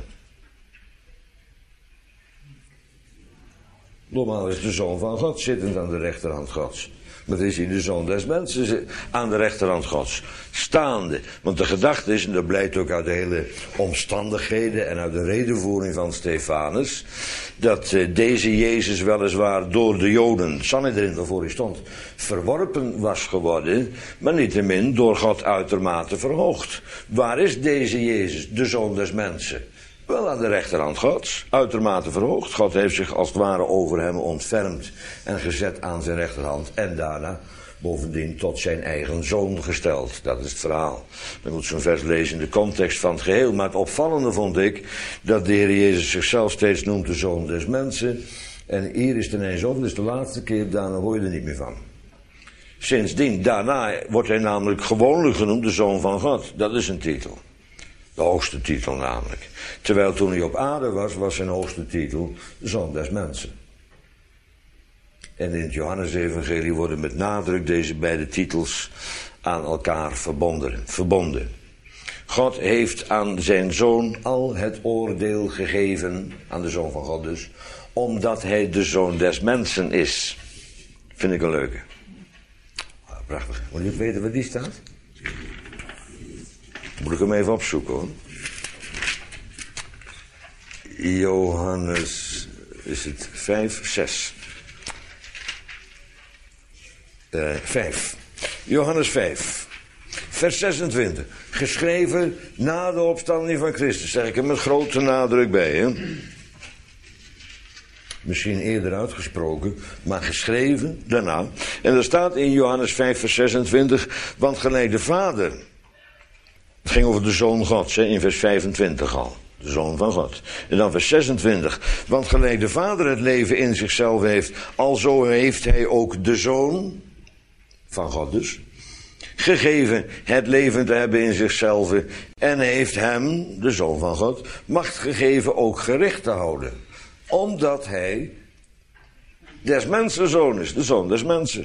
Normaal is de Zoon van God zittend aan de rechterhand Gods. Maar is hij de zoon des mensen aan de rechterhand Gods. Staande. Want de gedachte is, en dat blijkt ook uit de hele omstandigheden en uit de redenvoering van Stefanus, dat deze Jezus weliswaar door de Joden, Sanhedrin waarvoor hij stond, verworpen was geworden, maar niettemin door God uitermate verhoogd. Waar is deze Jezus, de zoon des mensen? Wel aan de rechterhand Gods, uitermate verhoogd. God heeft zich als het ware over hem ontfermd en gezet aan zijn rechterhand. En daarna bovendien tot zijn eigen zoon gesteld. Dat is het verhaal. Dan moet zo'n vers lezen in de context van het geheel. Maar het opvallende vond ik dat de Heer Jezus zichzelf steeds noemt de zoon des mensen. En hier is het ineens op, dus de laatste keer, daarna hoor je er niet meer van. Sindsdien, daarna wordt hij namelijk gewoonlijk genoemd de zoon van God. Dat is een titel. De hoogste titel namelijk. Terwijl toen hij op aarde was zijn hoogste titel de zoon des mensen. En in het Johannesevangelie worden met nadruk deze beide titels aan elkaar verbonden. God heeft aan zijn zoon al het oordeel gegeven, aan de zoon van God dus, omdat hij de zoon des mensen is. Vind ik een leuke. Prachtig. Moet je weten waar die staat? Moet ik hem even opzoeken hoor. Johannes, is het 5, 6. 5. Johannes 5. Vers 26. Geschreven na de opstanding van Christus. Zeg ik er met grote nadruk bij. Hè? Misschien eerder uitgesproken, maar geschreven daarna. En er staat in Johannes 5 vers 26. Want gelijk de Vader. Het ging over de Zoon Gods, hè, in vers 25 al. De Zoon van God. En dan vers 26. Want gelijk de Vader het leven in zichzelf heeft, alzo heeft hij ook de Zoon van God dus gegeven het leven te hebben in zichzelf. En heeft hem, de Zoon van God, macht gegeven ook gericht te houden. Omdat hij des mensen zoon is, de zoon des mensen.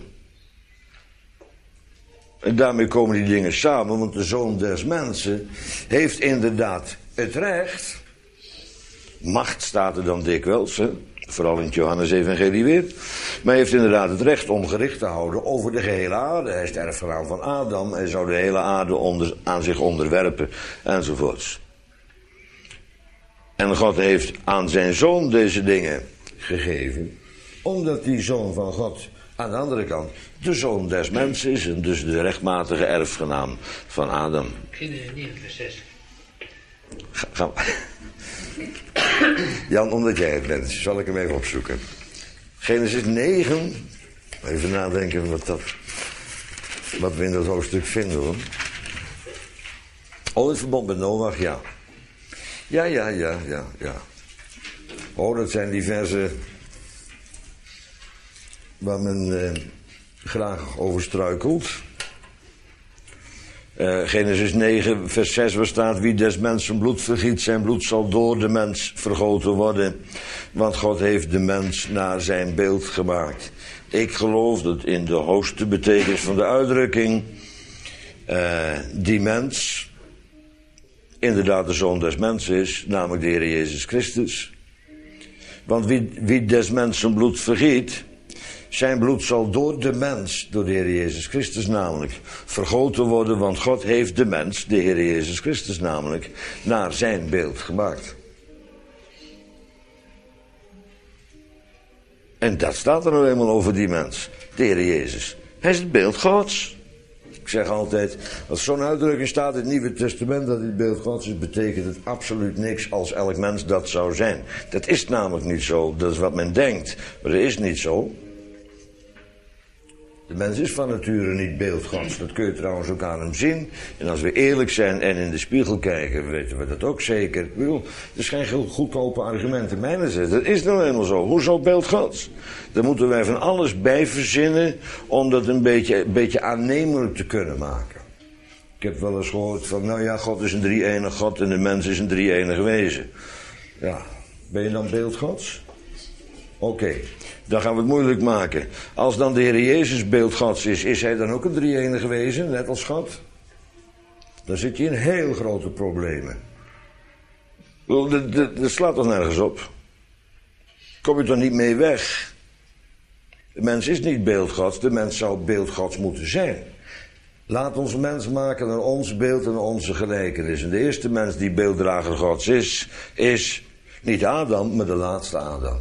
En daarmee komen die dingen samen, want de zoon des mensen heeft inderdaad het recht. Macht staat er dan dikwijls, hè? Vooral in het Johannesevangelie weer. Maar hij heeft inderdaad het recht om gericht te houden over de gehele aarde. Hij is de erfgenaam van Adam, hij zou de hele aarde aan zich onderwerpen, enzovoorts. En God heeft aan zijn zoon deze dingen gegeven, omdat die zoon van God aan de andere kant de zoon des mensen is en dus de rechtmatige erfgenaam van Adam. Genesis 9 vers 6. Jan, omdat jij het bent, zal ik hem even opzoeken. Genesis 9. Even nadenken wat we in dat hoofdstuk vinden hoor. Oh, het verbond met Noach, ja. Ja. Oh, dat zijn die verzen waar men graag over struikelt. Genesis 9 vers 6 waar staat: wie des mensen bloed vergiet, zijn bloed zal door de mens vergoten worden. Want God heeft de mens naar zijn beeld gemaakt. Ik geloof dat in de hoogste betekenis van de uitdrukking die mens inderdaad de zoon des mensen is, namelijk de Heer Jezus Christus. Want wie des mensen bloed vergiet, zijn bloed zal door de mens, door de Heer Jezus Christus namelijk, vergoten worden, want God heeft de mens, de Heer Jezus Christus namelijk, naar zijn beeld gemaakt. En dat staat er nou eenmaal over die mens, de Heer Jezus. Hij is het beeld Gods. Ik zeg altijd, als zo'n uitdrukking staat in het Nieuwe Testament dat het beeld Gods is, betekent het absoluut niks als elk mens dat zou zijn. Dat is namelijk niet zo, dat is wat men denkt, maar dat is niet zo. De mens is van nature niet beeld Gods, dat kun je trouwens ook aan hem zien. En als we eerlijk zijn en in de spiegel kijken, weten we dat ook zeker. Ik bedoel, er is geen goedkope argument in mijn zin. Dat is nou helemaal zo. Hoezo beeld Gods? Daar moeten wij van alles bij verzinnen om dat een beetje aannemelijk te kunnen maken. Ik heb wel eens gehoord van, nou ja, God is een drie-enig God en de mens is een drie-enig wezen. Ja, ben je dan beeld Gods? Oké. Dan gaan we het moeilijk maken. Als dan de Heer Jezus beeld Gods is hij dan ook een drie-enige wezen, net als God? Dan zit je in heel grote problemen. Dat slaat toch nergens op? Kom je toch niet mee weg? De mens is niet beeld Gods, de mens zou beeld Gods moeten zijn. Laat ons mens maken naar ons beeld en onze gelijkenis. En de eerste mens die beelddrager Gods is niet Adam, maar de laatste Adam.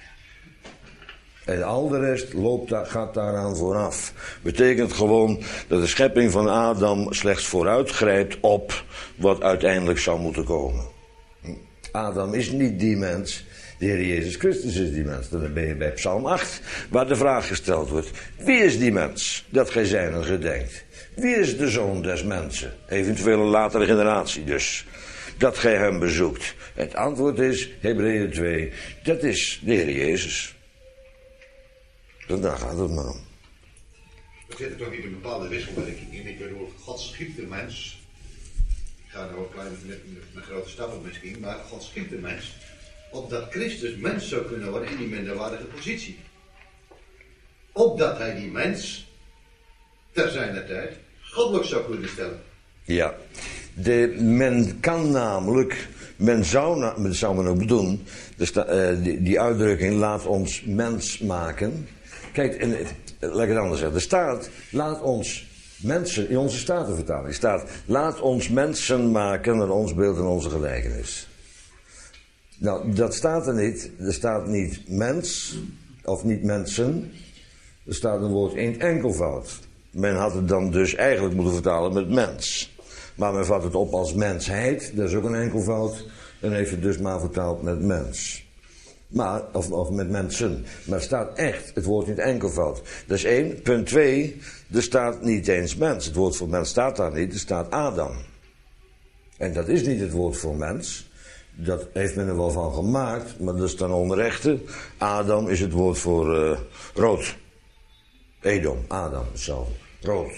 En al de rest gaat daaraan vooraf. Betekent gewoon dat de schepping van Adam slechts vooruitgrijpt op wat uiteindelijk zou moeten komen. Adam is niet die mens. De Heer Jezus Christus is die mens. Dan ben je bij Psalm 8, waar de vraag gesteld wordt. Wie is die mens, dat gij zijnen gedenkt? Wie is de zoon des mensen? Eventueel een latere generatie dus. Dat gij hem bezoekt. Het antwoord is, Hebreeën 2, dat is de Heer Jezus. Dus daar gaat het maar om. Er zit er toch niet een bepaalde wisselwerking in. Ik bedoel, God schiep de mens. Ik ga er ook klein met grote stappen misschien, maar God schiep de mens. Opdat Christus mens zou kunnen worden in die minderwaardige positie. Opdat hij die mens ter zijner tijd goddelijk zou kunnen stellen. Ja, men kan namelijk, men zou men ook doen, die uitdrukking laat ons mens maken. Kijk, laat ik het anders zeggen. Er staat, laat ons mensen, in onze Statenvertaling staat, laat ons mensen maken naar ons beeld en onze gelijkenis. Nou, dat staat er niet. Er staat niet mens, of niet mensen. Er staat een woord in enkelvoud. Men had het dan dus eigenlijk moeten vertalen met mens. Maar men vat het op als mensheid, dat is ook een enkelvoud. En heeft het dus maar vertaald met mens. Maar, of met mensen. Maar er staat echt het woord in het enkelvoud. Dat is 1. Punt 2. Er staat niet eens mens. Het woord voor mens staat daar niet. Er staat Adam. En dat is niet het woord voor mens. Dat heeft men er wel van gemaakt. Maar dat is dan onrechte. Adam is het woord voor rood. Edom. Adam. Hetzelfde. Rood.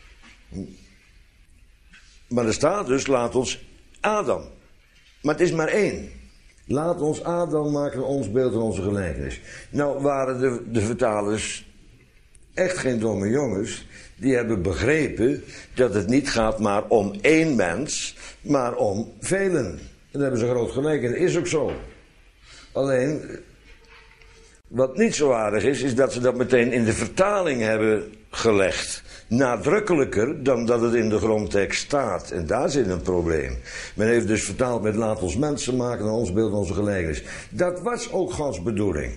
Maar er staat dus, laat ons Adam. Maar het is maar 1. Laat ons Adam maken, ons beeld en onze gelijkenis. Nou waren de vertalers echt geen domme jongens. Die hebben begrepen dat het niet gaat maar om 1 mens, maar om velen. En daar hebben ze groot gelijk en dat is ook zo. Alleen, wat niet zo aardig is dat ze dat meteen in de vertaling hebben gelegd. Nadrukkelijker dan dat het in de grondtekst staat. En daar zit een probleem. Men heeft dus vertaald met laat ons mensen maken naar ons beeld en onze gelijkenis. Dat was ook Gods bedoeling.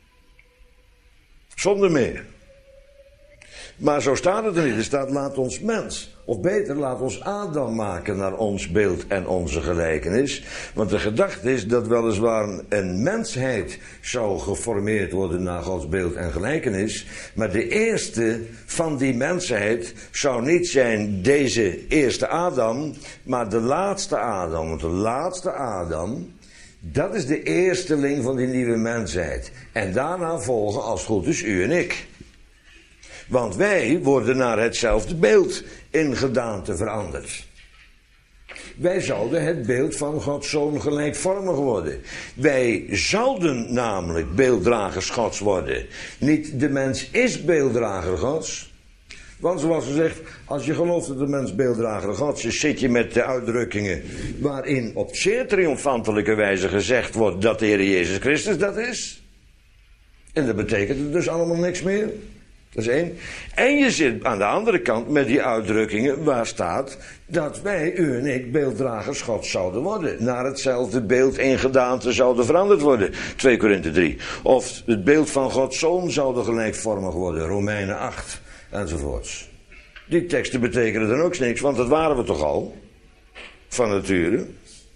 Zonder meer. Maar zo staat het er niet. Er staat laat ons mens. Of beter, laat ons Adam maken naar ons beeld en onze gelijkenis. Want de gedachte is dat weliswaar een mensheid zou geformeerd worden naar Gods beeld en gelijkenis. Maar de eerste van die mensheid zou niet zijn deze eerste Adam, maar de laatste Adam. Want de laatste Adam, dat is de eersteling van die nieuwe mensheid. En daarna volgen, als het goed is, u en ik. Want wij worden naar hetzelfde beeld in gedaante veranderd. Wij zouden het beeld van Gods Zoon gelijkvormig worden. Wij zouden namelijk beelddragers Gods worden. Niet de mens is beelddrager Gods. Want zoals gezegd, als je gelooft dat de mens beelddrager Gods is, zit je met de uitdrukkingen waarin op zeer triomfantelijke wijze gezegd wordt dat de Heer Jezus Christus dat is. En dat betekent het dus allemaal niks meer. Dat is 1. En je zit aan de andere kant met die uitdrukkingen waar staat dat wij, u en ik, beelddragers Gods zouden worden. Naar hetzelfde beeld in gedaante zouden veranderd worden. 2 Korinthe 3. Of het beeld van Gods Zoon zouden gelijkvormig worden. Romeinen 8. Enzovoorts. Die teksten betekenen dan ook niks, want dat waren we toch al. Van nature.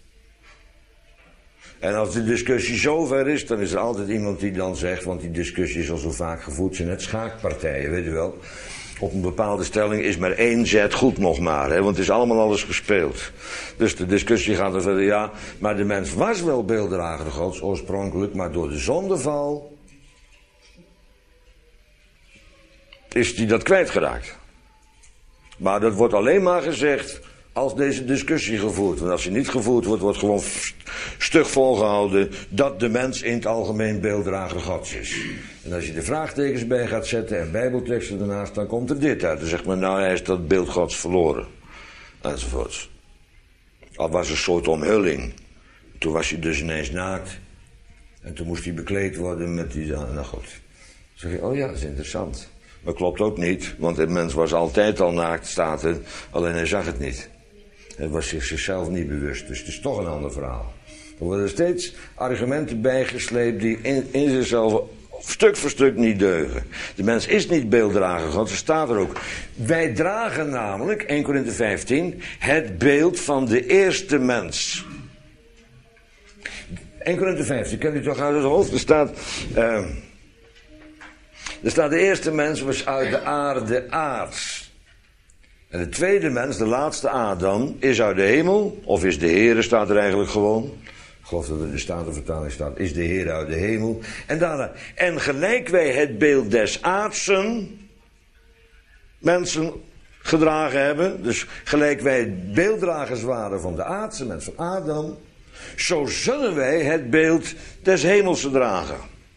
En als de discussie zover is, dan is er altijd iemand die dan zegt, want die discussie is al zo vaak gevoerd, zijn net schaakpartijen, weet u wel. Op een bepaalde stelling is maar 1 zet goed nog maar, hè, want het is allemaal alles gespeeld. Dus de discussie gaat er verder, ja, maar de mens was wel beelddrager Gods oorspronkelijk, maar door de zondeval is hij dat kwijtgeraakt. Maar dat wordt alleen maar gezegd als deze discussie gevoerd. Want als die niet gevoerd wordt, wordt gewoon stug volgehouden dat de mens in het algemeen beelddrager Gods is. En als je de vraagtekens bij gaat zetten en bijbelteksten ernaast, dan komt er dit uit. Dan zegt men, nou, hij is dat beeld Gods verloren. Enzovoorts. Al was een soort omhulling. Toen was hij dus ineens naakt. En toen moest hij bekleed worden met die... Nou goed. zeg je, oh ja, dat is interessant. Maar klopt ook niet, want het mens was altijd al naakt, staat er, alleen hij zag het niet. Hij was zichzelf niet bewust, dus het is toch een ander verhaal. Er worden steeds argumenten bijgesleept die in zichzelf stuk voor stuk niet deugen. De mens is niet beelddrager God, er staat er ook. Wij dragen namelijk, 1 Korinthe 15, het beeld van de eerste mens. 1 Korinthe 15, kent u toch uit het hoofd? Er staat de eerste mens was uit de aarde aards. En de tweede mens, de laatste Adam, is uit de hemel, of is de Heere, staat er eigenlijk gewoon. Ik geloof dat er in de Statenvertaling staat, is de Heer uit de hemel. En daarna, en gelijk wij het beeld des aardsen mensen gedragen hebben, dus gelijk wij beelddragers waren van de aardse mens, van Adam, zo zullen wij het beeld des hemelse dragen.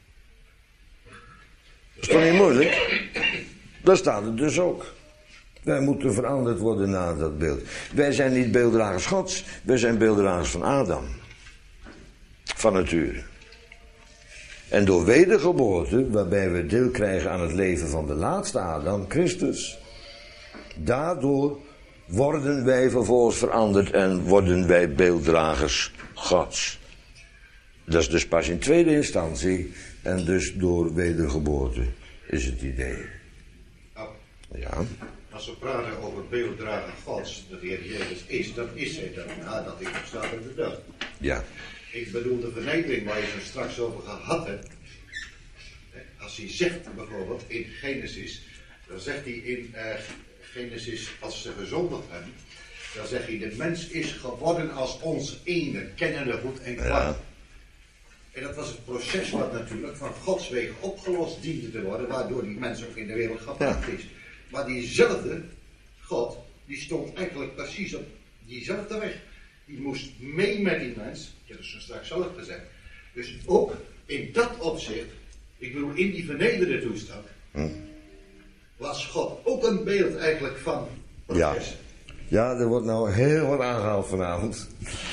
Dat is toch niet moeilijk? Daar staat het dus ook. Wij moeten veranderd worden naar dat beeld. Wij zijn niet beelddragers Gods, wij zijn beelddragers van Adam. Van nature. En door wedergeboorte, waarbij we deel krijgen aan het leven van de laatste Adam, Christus, daardoor worden wij vervolgens veranderd en worden wij beelddragers Gods. Dat is dus pas in tweede instantie en dus door wedergeboorte is het idee. Ja. Als we praten over beelddrager Gods, dat de Heer Jezus is, dan is hij dat nadat ik op staat heb bedacht. Ja. Ik bedoel de vernedering waar je het straks over gehad hebt. Als hij zegt bijvoorbeeld in Genesis, dan zegt hij in Genesis, als ze gezondigd hebben, dan zegt hij, de mens is geworden als ons ene, kennende goed en kwaad. Ja. En dat was het proces wat natuurlijk van Gods wegen opgelost diende te worden, waardoor die mens ook in de wereld gebracht is. Maar diezelfde God, die stond eigenlijk precies op diezelfde weg. Die moest mee met die mens, ik heb het zo straks zelf gezegd. Dus ook in dat opzicht, ik bedoel in die vernederde toestand, was God ook een beeld eigenlijk van proces. Ja, er wordt nou heel wat aangehaald vanavond.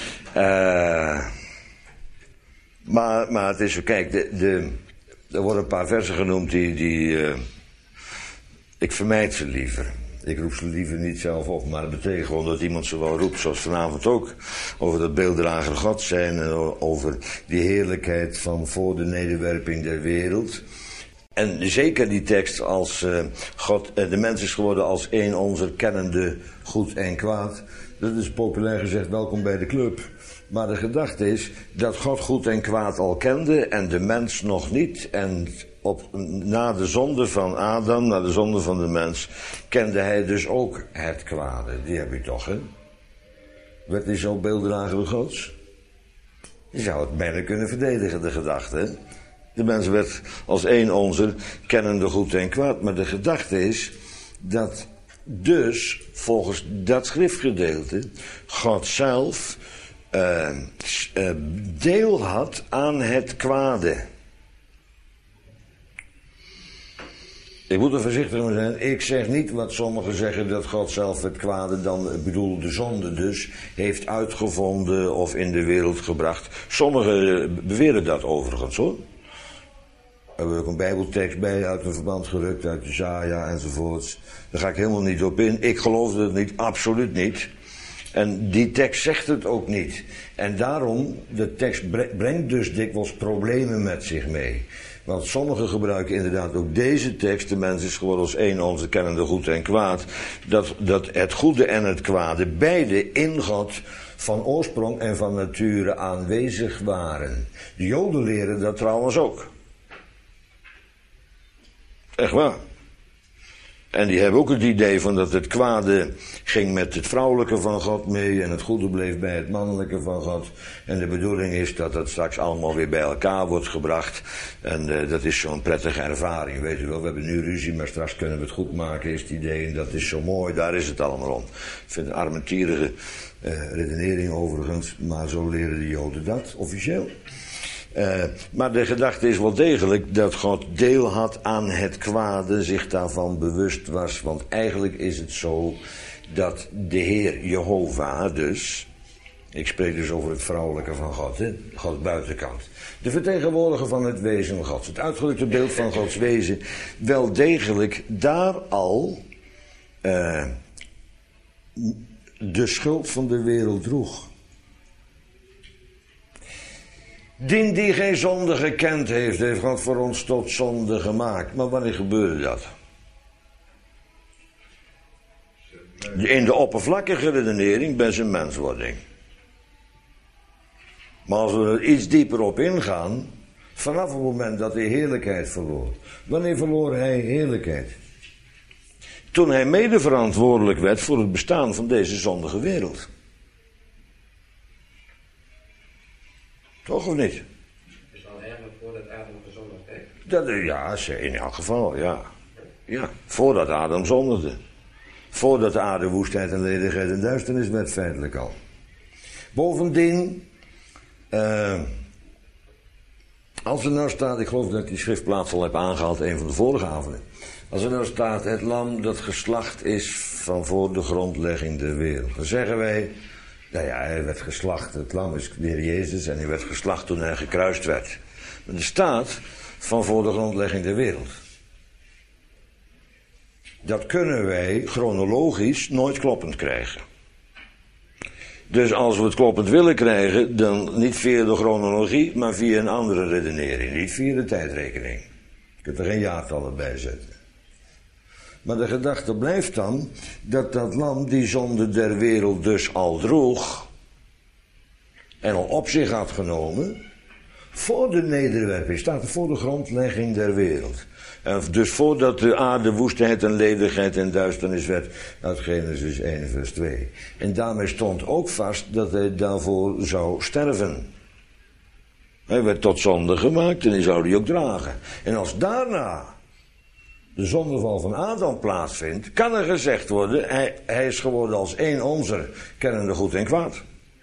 Maar het is zo, kijk, er worden een paar versen genoemd die ik vermijd ze liever. Ik roep ze liever niet zelf op, maar dat betekent gewoon dat iemand ze wel roept, zoals vanavond ook, over dat beelddrager God zijn en over die heerlijkheid van voor de nederwerping der wereld. En zeker die tekst als God, de mens is geworden als één onzer kennende goed en kwaad. Dat is populair gezegd, welkom bij de club. Maar de gedachte is dat God goed en kwaad al kende en de mens nog niet. En na de zonde van Adam, na de zonde van de mens, kende hij dus ook het kwade. Die heb je toch, hè? Werd hij zo beelddrager Gods? Je zou het bijna kunnen verdedigen, de gedachte, hè? De mens werd als één onzer kennende goed en kwaad. Maar de gedachte is dat dus, volgens dat schriftgedeelte, God zelf deel had aan het kwade. Ik moet er voorzichtig mee zijn. Ik zeg niet wat sommigen zeggen dat God zelf het kwade dan, ik bedoel de zonde dus, heeft uitgevonden of in de wereld gebracht. Sommigen beweren dat overigens hoor. Er wordt ook een bijbeltekst bij uit een verband gerukt, uit Jesaja enzovoorts. Daar ga ik helemaal niet op in. Ik geloof het niet, absoluut niet. En die tekst zegt het ook niet. En daarom, de tekst brengt dus dikwijls problemen met zich mee. Want sommigen gebruiken inderdaad ook deze tekst, de mens is geworden als één onze kennende goed en kwaad. Dat het goede en het kwade beide in God van oorsprong en van nature aanwezig waren. De Joden leren dat trouwens ook. Echt waar. En die hebben ook het idee van dat het kwade ging met het vrouwelijke van God mee en het goede bleef bij het mannelijke van God. En de bedoeling is dat dat straks allemaal weer bij elkaar wordt gebracht. En dat is zo'n prettige ervaring, weet u wel. We hebben nu ruzie, maar straks kunnen we het goed maken, is het idee. En dat is zo mooi, daar is het allemaal om. Ik vind het een armetierige redenering overigens, maar zo leren de Joden dat, officieel. Maar de gedachte is wel degelijk dat God deel had aan het kwade, zich daarvan bewust was. Want eigenlijk is het zo dat de Heer Jehovah dus Ik spreek dus over het vrouwelijke van God, hè? Gods buitenkant. De vertegenwoordiger van het wezen Gods. Het uitgedrukte beeld van Gods wezen. Wel degelijk daar al de schuld van de wereld droeg. Die geen zonde gekend heeft, heeft God voor ons tot zonde gemaakt. Maar wanneer gebeurde dat? In de oppervlakkige redenering bij zijn menswording. Maar als we er iets dieper op ingaan, vanaf het moment dat hij heerlijkheid verloor. Wanneer verloor hij heerlijkheid? Toen hij mede verantwoordelijk werd voor het bestaan van deze zondige wereld. Toch of niet? Het is al eigenlijk voordat Adam gezondigd heeft. Ja, in elk geval, ja. Ja, voordat Adam zondigde. Voordat de aarde woestheid en ledigheid en duisternis werd, feitelijk al. Bovendien, als er nou staat, ik geloof dat ik die schriftplaats al heb aangehaald, een van de vorige avonden. Als er nou staat, het lam dat geslacht is van voor de grondlegging der wereld. Dan zeggen wij, nou ja, hij werd geslacht, het lam is de Heer Jezus en hij werd geslacht toen hij gekruist werd. Maar er staat van voor de grondlegging der wereld. Dat kunnen wij chronologisch nooit kloppend krijgen. Dus als we het kloppend willen krijgen, dan niet via de chronologie, maar via een andere redenering. Niet via de tijdrekening. Je kunt er geen jaartallen bij zetten. Maar de gedachte blijft dan dat dat lam die zonde der wereld dus al droeg en al op zich had genomen voor de nederwerping, staat er voor de grondlegging der wereld. En dus voordat de aarde woestheid en ledigheid en duisternis werd, uit Genesis 1 vers 2. En daarmee stond ook vast dat hij daarvoor zou sterven. Hij werd tot zonde gemaakt en die zou die ook dragen. En als daarna de zondeval van Adam plaatsvindt, kan er gezegd worden, hij is geworden als één onzer, kennende goed en kwaad.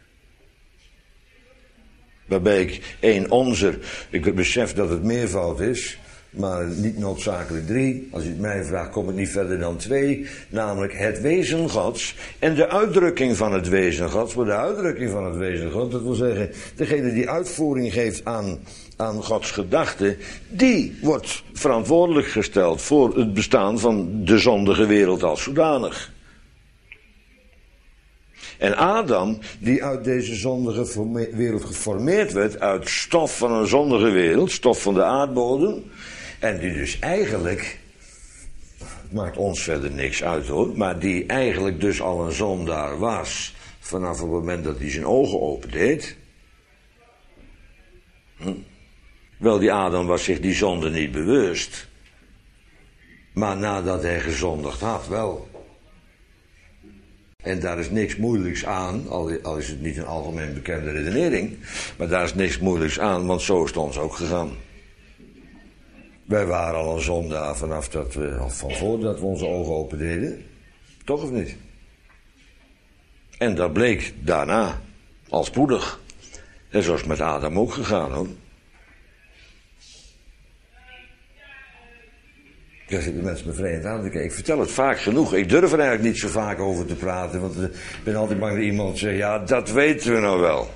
Waarbij ik één onzer, ik besef dat het meervoud is, maar niet noodzakelijk 3. Als je het mij vraagt, kom ik niet verder dan 2. Namelijk het wezen Gods en de uitdrukking van het wezen Gods. Maar de uitdrukking van het wezen Gods, dat wil zeggen, degene die uitvoering geeft aan Gods gedachten, die wordt verantwoordelijk gesteld voor het bestaan van de zondige wereld als zodanig. En Adam, die uit deze zondige wereld geformeerd werd, uit stof van een zondige wereld, stof van de aardbodem, en die dus eigenlijk, het maakt ons verder niks uit hoor, maar die eigenlijk dus al een zondaar was, vanaf het moment dat hij zijn ogen opendeed. Wel, die Adam was zich die zonde niet bewust, maar nadat hij gezondigd had, wel. En daar is niks moeilijks aan, al is het niet een algemeen bekende redenering, maar daar is niks moeilijks aan, want zo is het ons ook gegaan. Wij waren al een zondaar vanaf van voordat we onze ogen opendeden. Toch of niet? En dat bleek daarna, al spoedig. En zo is het met Adam ook gegaan hoor. Daar zitten mensen me vreemd aan te kijken. Ik vertel het vaak genoeg. Ik durf er eigenlijk niet zo vaak over te praten. Want ik ben altijd bang dat iemand zegt, ja, dat weten we nou wel.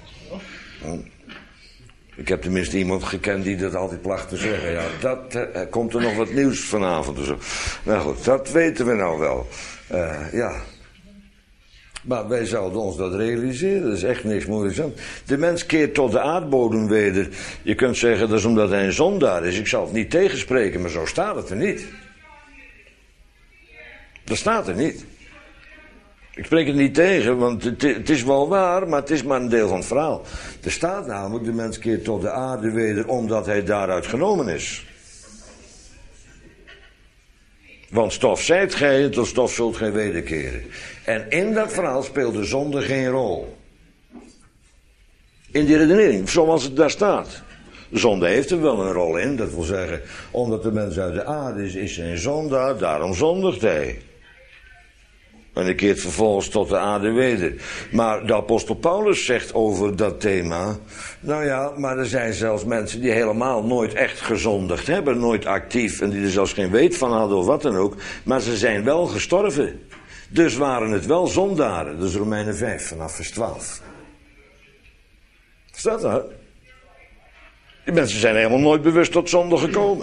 Ik heb tenminste iemand gekend die dat altijd placht te zeggen. Ja, komt er nog wat nieuws vanavond of zo. Nou goed, dat weten we nou wel. Ja. Maar wij zouden ons dat realiseren. Dat is echt niks moeilijks aan. De mens keert tot de aardbodem weder. Je kunt zeggen, dat is omdat hij een zondaar is. Ik zal het niet tegenspreken, maar zo staat het er niet. Dat staat er niet. Ik spreek het niet tegen, want het is wel waar, maar het is maar een deel van het verhaal. Er staat namelijk, de mens keert tot de aarde weder, omdat hij daaruit genomen is. Want stof zijt gij, en tot stof zult gij wederkeren. En in dat verhaal speelt de zonde geen rol. In die redenering, zoals het daar staat. De zonde heeft er wel een rol in, dat wil zeggen, omdat de mens uit de aarde is hij een zondaar, daarom zondigt hij. En hij keert vervolgens tot de aarde weder. Maar de apostel Paulus zegt over dat thema, nou ja, maar er zijn zelfs mensen die helemaal nooit echt gezondigd hebben, nooit actief, en die er zelfs geen weet van hadden of wat dan ook, maar ze zijn wel gestorven. Dus waren het wel zondaren, dat is Romeinen 5 vanaf vers 12. Staat daar. Die mensen zijn helemaal nooit bewust tot zonde gekomen.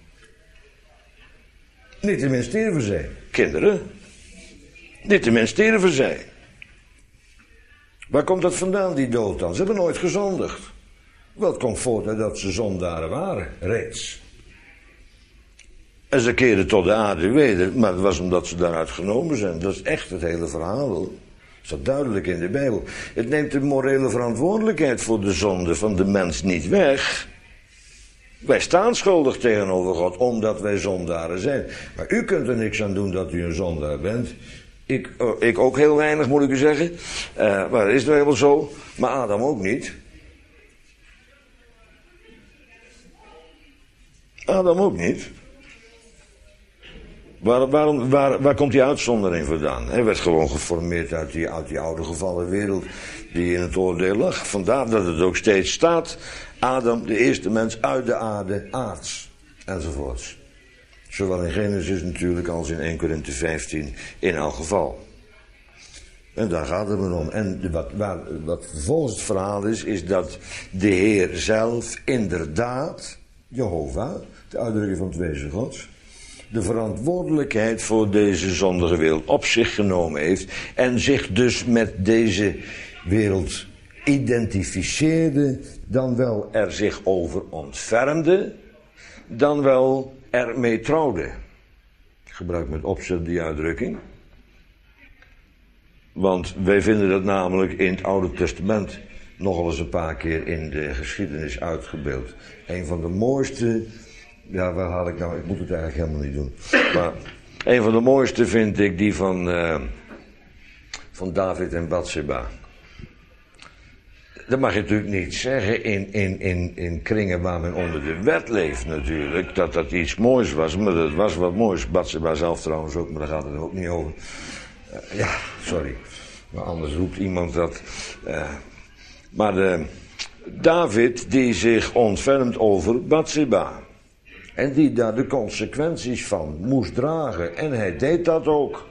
Niettemin stierven zij. Kinderen. Niettemin stierven zij. Waar komt dat vandaan, die dood dan? Ze hebben nooit gezondigd. Wel, het komt voort uit dat ze zondaren waren, reeds. En ze keerden tot de aarde weder, maar het was omdat ze daaruit genomen zijn. Dat is echt het hele verhaal. Dat staat duidelijk in de Bijbel. Het neemt de morele verantwoordelijkheid voor de zonde van de mens niet weg. Wij staan schuldig tegenover God, omdat wij zondaren zijn. Maar u kunt er niks aan doen dat u een zondaar bent. Ik ook heel weinig, moet ik u zeggen. Maar dat is nou helemaal zo. Maar Adam ook niet. Adam ook niet. Waar komt die uitzondering vandaan? Hij werd gewoon geformeerd uit die oude gevallen wereld die in het oordeel lag. Vandaar dat het ook steeds staat. Adam, de eerste mens uit de aarde, aards. Enzovoorts. Zowel in Genesis natuurlijk als in 1 Korinthe 15 in elk geval. En daar gaat het me om. En wat vervolgens het verhaal is dat de Heer zelf inderdaad, Jehovah, de uitdrukking van het wezen Gods, de verantwoordelijkheid voor deze zondige wereld op zich genomen heeft en zich dus met deze wereld identificeerde, dan wel er zich over ontfermde, dan wel ermee trouwde. Ik gebruik met opzet die uitdrukking. Want wij vinden dat namelijk in het Oude Testament nogal eens een paar keer in de geschiedenis uitgebeeld. Een van de mooiste, ja, waar haal ik nou, ik moet het eigenlijk helemaal niet doen. Maar een van de mooiste vind ik die van David en Bathseba. Dat mag je natuurlijk niet zeggen in kringen waar men onder de wet leeft natuurlijk, dat dat iets moois was, maar dat was wat moois. Bathseba zelf trouwens ook, maar daar gaat het ook niet over. Ja, sorry. Maar anders roept iemand dat. Maar David die zich ontfermt over Bathseba. En die daar de consequenties van moest dragen. En hij deed dat ook.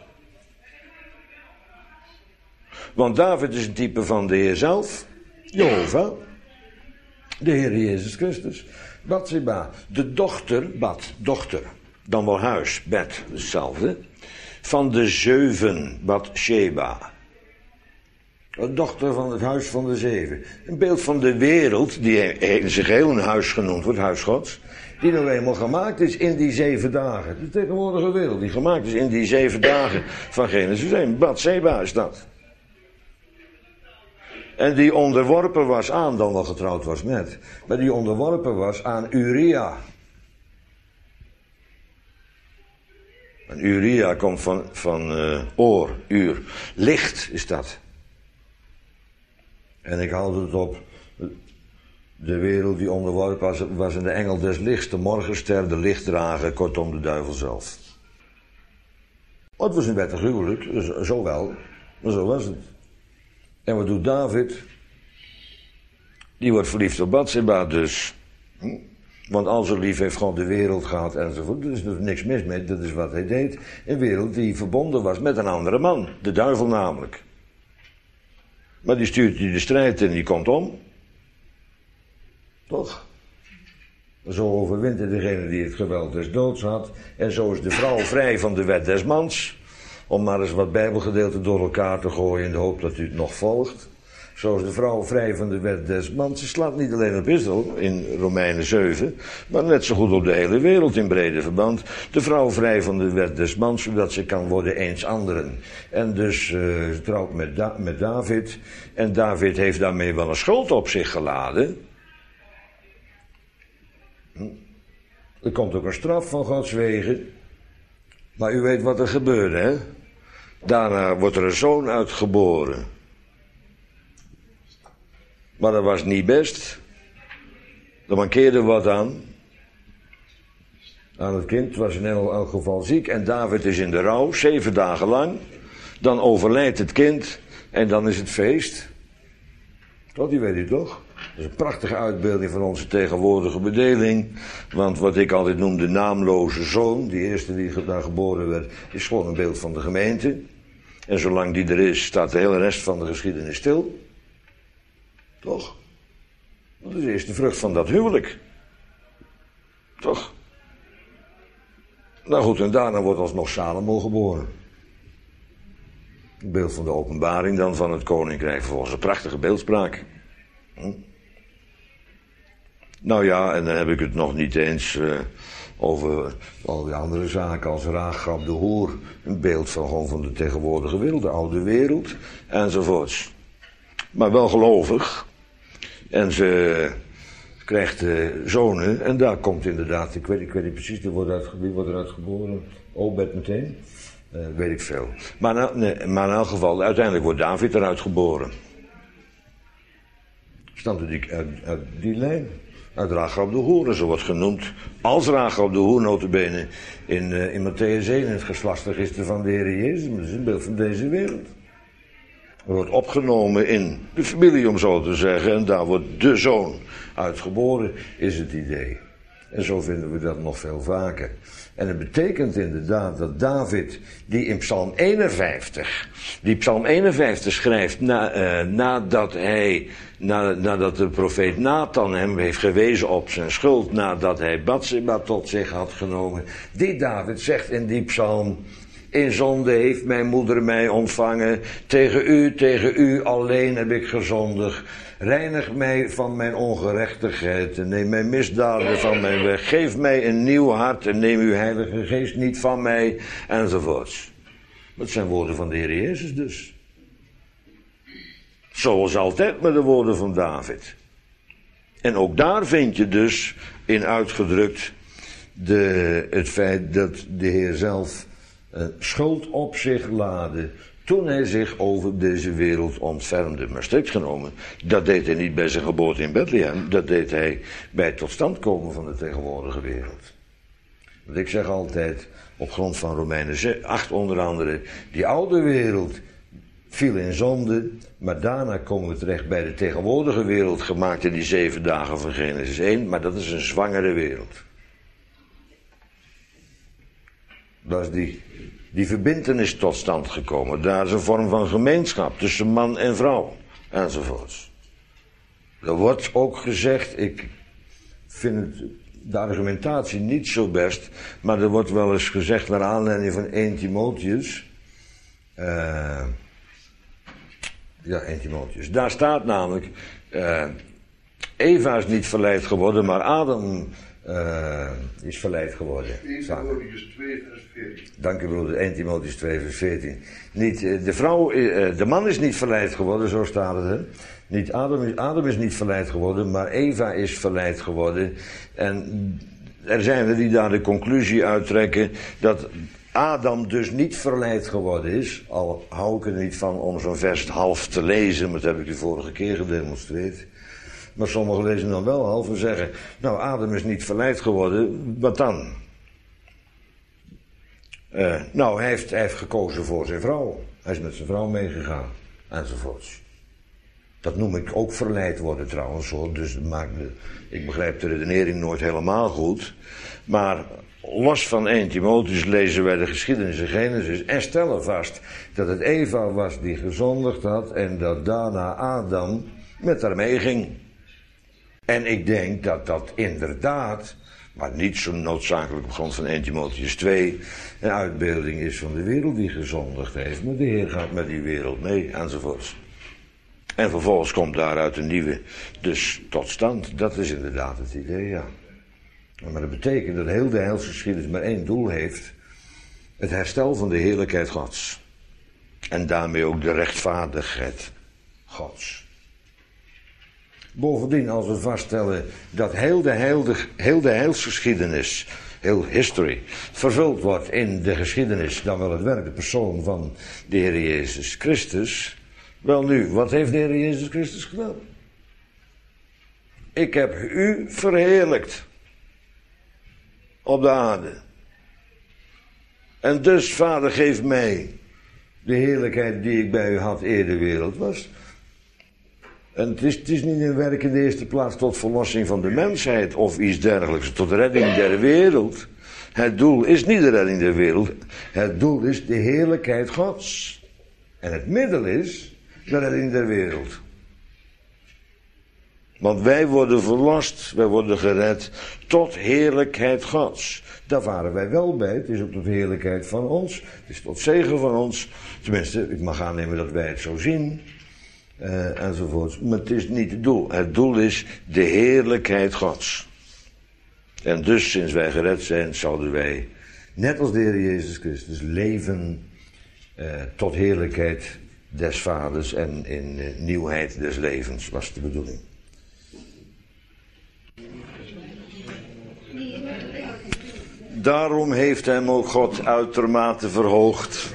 Want David is een type van de Heer zelf. Jehovah. De Heer Jezus Christus. Bathseba. De dochter. Dan wel huis, bed, hetzelfde. Van de 7, Bathsheba. De dochter van het huis van de 7. Een beeld van de wereld, die in zich heel een huis genoemd wordt, huis Gods. Die nou eenmaal gemaakt is in die 7 dagen. De tegenwoordige wereld, die gemaakt is in die 7 dagen van Genesis 1. Bathsheba is dat. En die onderworpen was aan, dan wel getrouwd was met. Maar die onderworpen was aan Uria. En Uria komt van oor, uur. Licht is dat. En ik haalde het op. De wereld die onderworpen was in de engel des lichts, de morgenster, de lichtdrager, kortom de duivel zelf. Maar het was een wettig huwelijk, zo wel. Maar zo was het. En wat doet David? Die wordt verliefd op Bathseba dus. Want al zo lief heeft God de wereld gehad enzovoort. Er is dus niks mis mee, dat is wat hij deed. Een wereld die verbonden was met een andere man. De duivel namelijk. Maar die stuurt hij de strijd en die komt om. Toch? Zo overwint hij degene die het geweld des doods had. En zo is de vrouw vrij van de wet des mans. Om maar eens wat bijbelgedeelten door elkaar te gooien in de hoop dat u het nog volgt. Zo is de vrouw vrij van de wet des mans. Ze slaat niet alleen op Israël in Romeinen 7, maar net zo goed op de hele wereld in brede verband. De vrouw vrij van de wet des mans, zodat ze kan worden eens anderen. En dus ze trouwt met David. En David heeft daarmee wel een schuld op zich geladen. Er komt ook een straf van Gods wegen. Maar u weet wat er gebeurde, hè? Daarna wordt er een zoon uitgeboren. Maar dat was niet best. Er mankeerde wat aan het kind. Was in elk geval ziek. En David is in de rouw, 7 dagen lang. Dan overlijdt het kind. En dan is het feest. Dat die weet u toch? Dat is een prachtige uitbeelding van onze tegenwoordige bedeling. Want wat ik altijd noem de naamloze zoon, die eerste die daar geboren werd, is gewoon een beeld van de gemeente. En zolang die er is, staat de hele rest van de geschiedenis stil. Toch? Dat is eerst de vrucht van dat huwelijk. Toch? Nou goed, en daarna wordt alsnog Salomo geboren. Een beeld van de openbaring dan van het koninkrijk. Volgens een prachtige beeldspraak. Nou ja, en dan heb ik het nog niet eens over al die andere zaken als Rahab de hoer. Een beeld van gewoon van de tegenwoordige wereld, de oude wereld enzovoorts. Maar wel gelovig. En ze krijgt zonen en daar komt inderdaad, ik weet niet precies, wie wordt eruit geboren? Obed meteen? Weet ik veel. Maar in elk geval, uiteindelijk wordt David eruit geboren. Stamt uit die lijn. Uit Rahab de hoer, en zo wordt genoemd als Rahab de hoer, notabene in Mattheüs 1, in het geslachtsregister van de Heer Jezus. Maar dat is een beeld van deze wereld. Er wordt opgenomen in de familie, om zo te zeggen, en daar wordt de zoon uitgeboren, is het idee. En zo vinden we dat nog veel vaker. En het betekent inderdaad dat David, die in Psalm 51 schrijft, nadat de profeet Nathan hem heeft gewezen op zijn schuld, nadat hij Batseba tot zich had genomen, die David zegt in die psalm: in zonde heeft mijn moeder mij ontvangen, tegen u alleen heb ik gezondigd. Reinig mij van mijn ongerechtigheid en neem mijn misdaden van mij weg. Geef mij een nieuw hart en neem uw heilige geest niet van mij, enzovoorts. Dat zijn woorden van de Heer Jezus dus. Zoals altijd met de woorden van David. En ook daar vind je dus in uitgedrukt het feit dat de Heer zelf schuld op zich laadde toen hij zich over deze wereld ontfermde. Maar strikt genomen, dat deed hij niet bij zijn geboorte in Bethlehem. Dat deed hij bij het tot stand komen van de tegenwoordige wereld. Want ik zeg altijd, op grond van Romeinen 8 onder andere, die oude wereld viel in zonde, maar daarna komen we terecht bij de tegenwoordige wereld, gemaakt in die 7 dagen van Genesis 1, maar dat is een zwangere wereld. Dat is die verbintenis tot stand gekomen. Daar is een vorm van gemeenschap tussen man en vrouw, enzovoorts. Er wordt ook gezegd, ik vind de argumentatie niet zo best, maar er wordt wel eens gezegd naar aanleiding van 1 Timotheus. 1 Timotheus. Daar staat namelijk, Eva is niet verleid geworden, maar Adam is verleid geworden. 1 Timotheus 2 vers 14. Dank u broeder, 1 Timotheus 2 vers 14. Niet, de man is niet verleid geworden, zo staat het. Hè? Niet Adam is niet verleid geworden, maar Eva is verleid geworden. En er zijn er die daar de conclusie uittrekken dat Adam dus niet verleid geworden is. Al hou ik er niet van om zo'n vers half te lezen, maar dat heb ik de vorige keer gedemonstreerd. Maar sommigen lezen dan wel half en zeggen, nou, Adam is niet verleid geworden, wat dan? Nou, hij heeft gekozen voor zijn vrouw. Hij is met zijn vrouw meegegaan, enzovoorts. Dat noem ik ook verleid worden trouwens, hoor. Dus ik begrijp de redenering nooit helemaal goed. Maar los van 1 Timotheus lezen wij de geschiedenis in Genesis en stellen vast dat het Eva was die gezondigd had en dat daarna Adam met haar meeging. En ik denk dat dat inderdaad, maar niet zo noodzakelijk op grond van 1 Timotheus 2, een uitbeelding is van de wereld die gezondigd heeft. Maar de Heer gaat met die wereld mee, enzovoorts. En vervolgens komt daaruit een nieuwe dus tot stand. Dat is inderdaad het idee, ja. Maar dat betekent dat heel de heilsgeschiedenis maar 1 doel heeft: het herstel van de heerlijkheid Gods. En daarmee ook de rechtvaardigheid Gods. Bovendien, als we vaststellen dat heel de heilsgeschiedenis, heel history, vervuld wordt in de geschiedenis, dan wel het werk, de persoon van de Heer Jezus Christus. Wel nu, wat heeft de Heer Jezus Christus gedaan? Ik heb u verheerlijkt op de aarde. En dus, Vader, geef mij de heerlijkheid die ik bij u had eer de wereld was. En het is niet een werk in de eerste plaats tot verlossing van de mensheid of iets dergelijks, tot redding der wereld. Het doel is niet de redding der wereld, het doel is de heerlijkheid Gods. En het middel is de redding der wereld. Want wij worden verlost, wij worden gered tot heerlijkheid Gods. Daar waren wij wel bij. Het is ook tot heerlijkheid van ons. Het is tot zegen van ons. Tenminste, ik mag aannemen dat wij het zo zien. Enzovoort. Maar het is niet het doel. Het doel is de heerlijkheid Gods. En dus, sinds wij gered zijn, zouden wij, net als de Heer Jezus Christus, leven tot heerlijkheid des Vaders en in nieuwheid des levens, was de bedoeling. Daarom heeft hem ook God uitermate verhoogd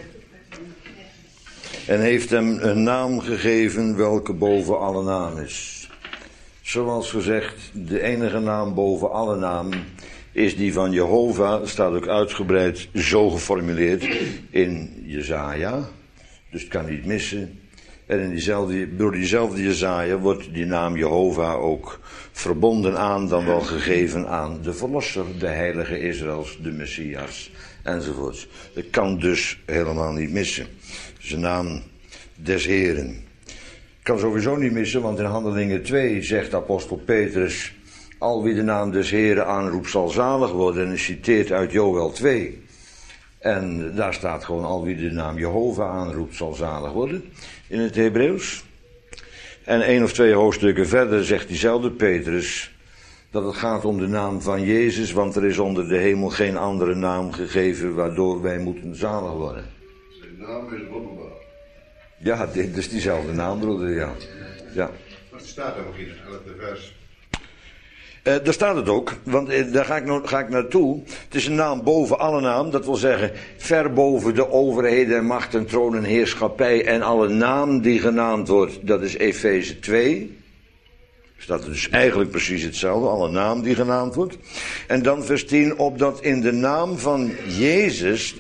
en heeft hem een naam gegeven welke boven alle naam is. Zoals gezegd, de enige naam boven alle naam is die van Jehovah, staat ook uitgebreid zo geformuleerd in Jesaja, dus het kan niet missen. En door diezelfde Jesaja wordt die naam Jehovah ook verbonden aan, dan wel gegeven aan de Verlosser, de Heilige Israëls, de Messias, enzovoort. Dat kan dus helemaal niet missen. Het is de naam des Heren. Kan sowieso niet missen, want in Handelingen 2 zegt apostel Petrus: al wie de naam des Heren aanroept zal zalig worden, en citeert uit Joël 2. En daar staat gewoon: al wie de naam Jehovah aanroept zal zalig worden, in het Hebreeuws. En 1 of 2 hoofdstukken verder zegt diezelfde Petrus dat het gaat om de naam van Jezus, want er is onder de hemel geen andere naam gegeven waardoor wij moeten zalig worden. Zijn naam is wonderbaar. Ja, dit is diezelfde naam, broeder, ja. Wat staat er nog in het 11e vers? Daar staat het ook, want daar ga ik naartoe. Het is een naam boven alle naam, dat wil zeggen ver boven de overheden en macht en troon en heerschappij en alle naam die genaamd wordt. Dat is Efeze 2. Staat er dus eigenlijk precies hetzelfde, alle naam die genaamd wordt. En dan vers 10, opdat in de naam van Jezus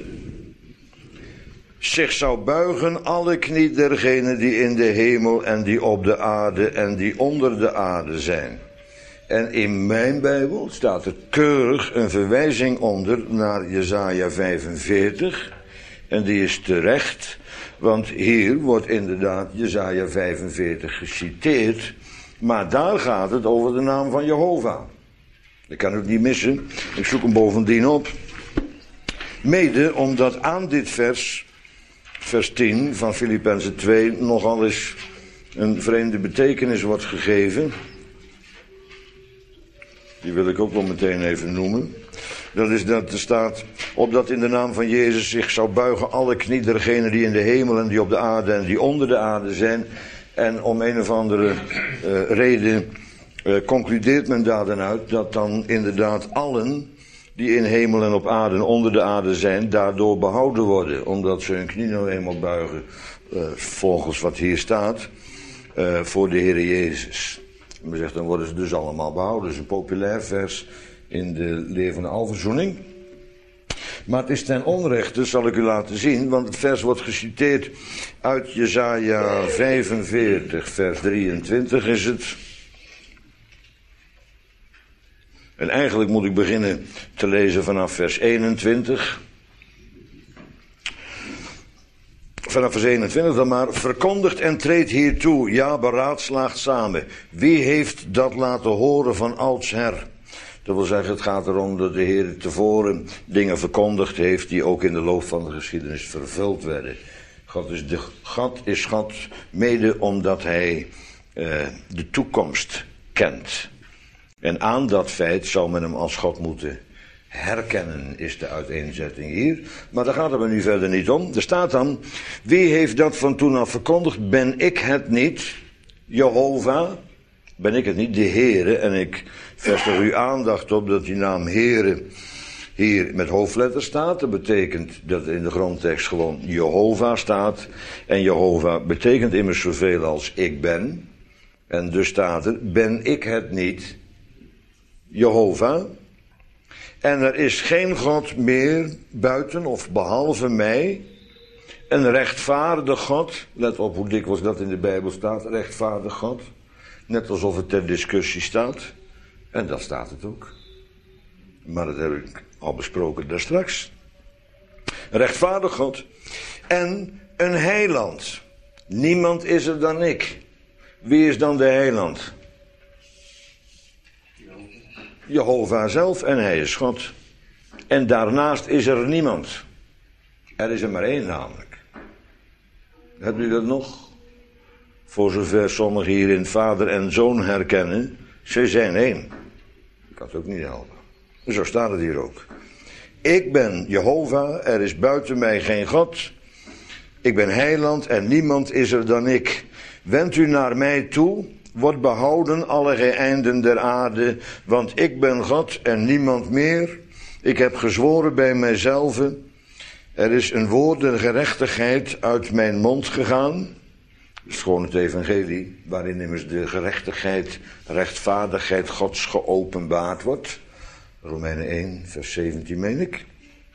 zich zou buigen alle knie dergenen die in de hemel en die op de aarde en die onder de aarde zijn. En in mijn Bijbel staat er keurig een verwijzing onder naar Jesaja 45. En die is terecht, want hier wordt inderdaad Jesaja 45 geciteerd. Maar daar gaat het over de naam van Jehovah. Ik kan het niet missen, ik zoek hem bovendien op. Mede omdat aan dit vers 10 van Filippenzen 2, nogal eens een vreemde betekenis wordt gegeven. Die wil ik ook wel meteen even noemen. Dat is dat er staat: opdat in de naam van Jezus zich zou buigen alle knie dergenen die in de hemel en die op de aarde en die onder de aarde zijn. En om een of andere reden concludeert men daar dan uit dat dan inderdaad allen die in hemel en op aarde en onder de aarde zijn, daardoor behouden worden. Omdat ze hun knie nou eenmaal buigen, volgens wat hier staat, voor de Heer Jezus. Men zegt, dan worden ze dus allemaal behouden. Dat is een populair vers in de leer van de alverzoening. Maar het is ten onrechte, zal ik u laten zien, want het vers wordt geciteerd uit Jesaja 45, vers 23 is het. En eigenlijk moet ik beginnen te lezen vanaf vers 21. Vanaf vers 21 dan maar. Verkondigt en treedt hiertoe, ja, beraadslaagt samen. Wie heeft dat laten horen van oudsher? Dat wil zeggen, het gaat erom dat de Heer tevoren dingen verkondigd heeft die ook in de loop van de geschiedenis vervuld werden. God is God mede omdat hij de toekomst kent. En aan dat feit zou men hem als God moeten herkennen, is de uiteenzetting hier. Maar daar gaat het me nu verder niet om. Er staat dan, wie heeft dat van toen af verkondigd? Ben ik het niet? Jehovah? Ben ik het niet? De Heere? En ik vestig uw aandacht op dat die naam Heere hier met hoofdletters staat. Dat betekent dat in de grondtekst gewoon Jehovah staat. En Jehovah betekent immers zoveel als ik ben. En dus staat er, ben ik het niet? Jehovah. En er is geen God meer buiten of behalve mij. Een rechtvaardig God. Let op hoe dikwijls dat in de Bijbel staat. Rechtvaardig God. Net alsof het ter discussie staat. En dat staat het ook. Maar dat heb ik al besproken daarstraks. Een rechtvaardig God. En een heiland. Niemand is er dan ik. Wie is dan de heiland? Jehovah zelf en hij is God. En daarnaast is er niemand. Er is er maar één namelijk. Hebt u dat nog? Voor zover sommigen hierin vader en zoon herkennen, ze zijn één. Ik kan het ook niet helpen. Zo staat het hier ook. Ik ben Jehovah, er is buiten mij geen God. Ik ben heiland en niemand is er dan ik. Wend u naar mij toe, wordt behouden alle einden der aarde, want ik ben God en niemand meer. Ik heb gezworen bij mijzelf, er is een woord der gerechtigheid uit mijn mond gegaan. Dat is gewoon het evangelie, waarin immers de gerechtigheid, rechtvaardigheid Gods geopenbaard wordt. Romeinen 1, vers 17 meen ik.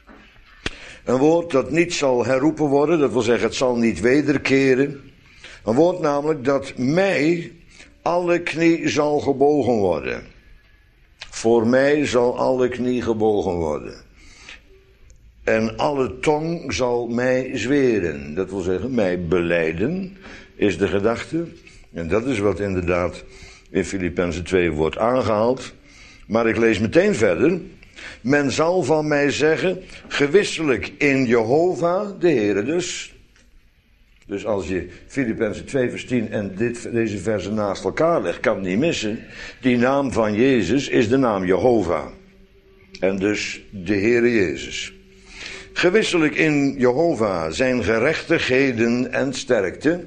Een woord dat niet zal herroepen worden, dat wil zeggen het zal niet wederkeren. Een woord namelijk dat mij alle knie zal gebogen worden. Voor mij zal alle knie gebogen worden. En alle tong zal mij zweren. Dat wil zeggen mij belijden, is de gedachte. En dat is wat inderdaad in Filippenzen 2 wordt aangehaald. Maar ik lees meteen verder. Men zal van mij zeggen, gewisselijk in Jehovah, de Heere dus. Dus als je Filippenzen 2 vers 10 en deze versen naast elkaar legt, kan het niet missen. Die naam van Jezus is de naam Jehovah. En dus de Heere Jezus. Gewisselijk in Jehovah zijn gerechtigheden en sterkte.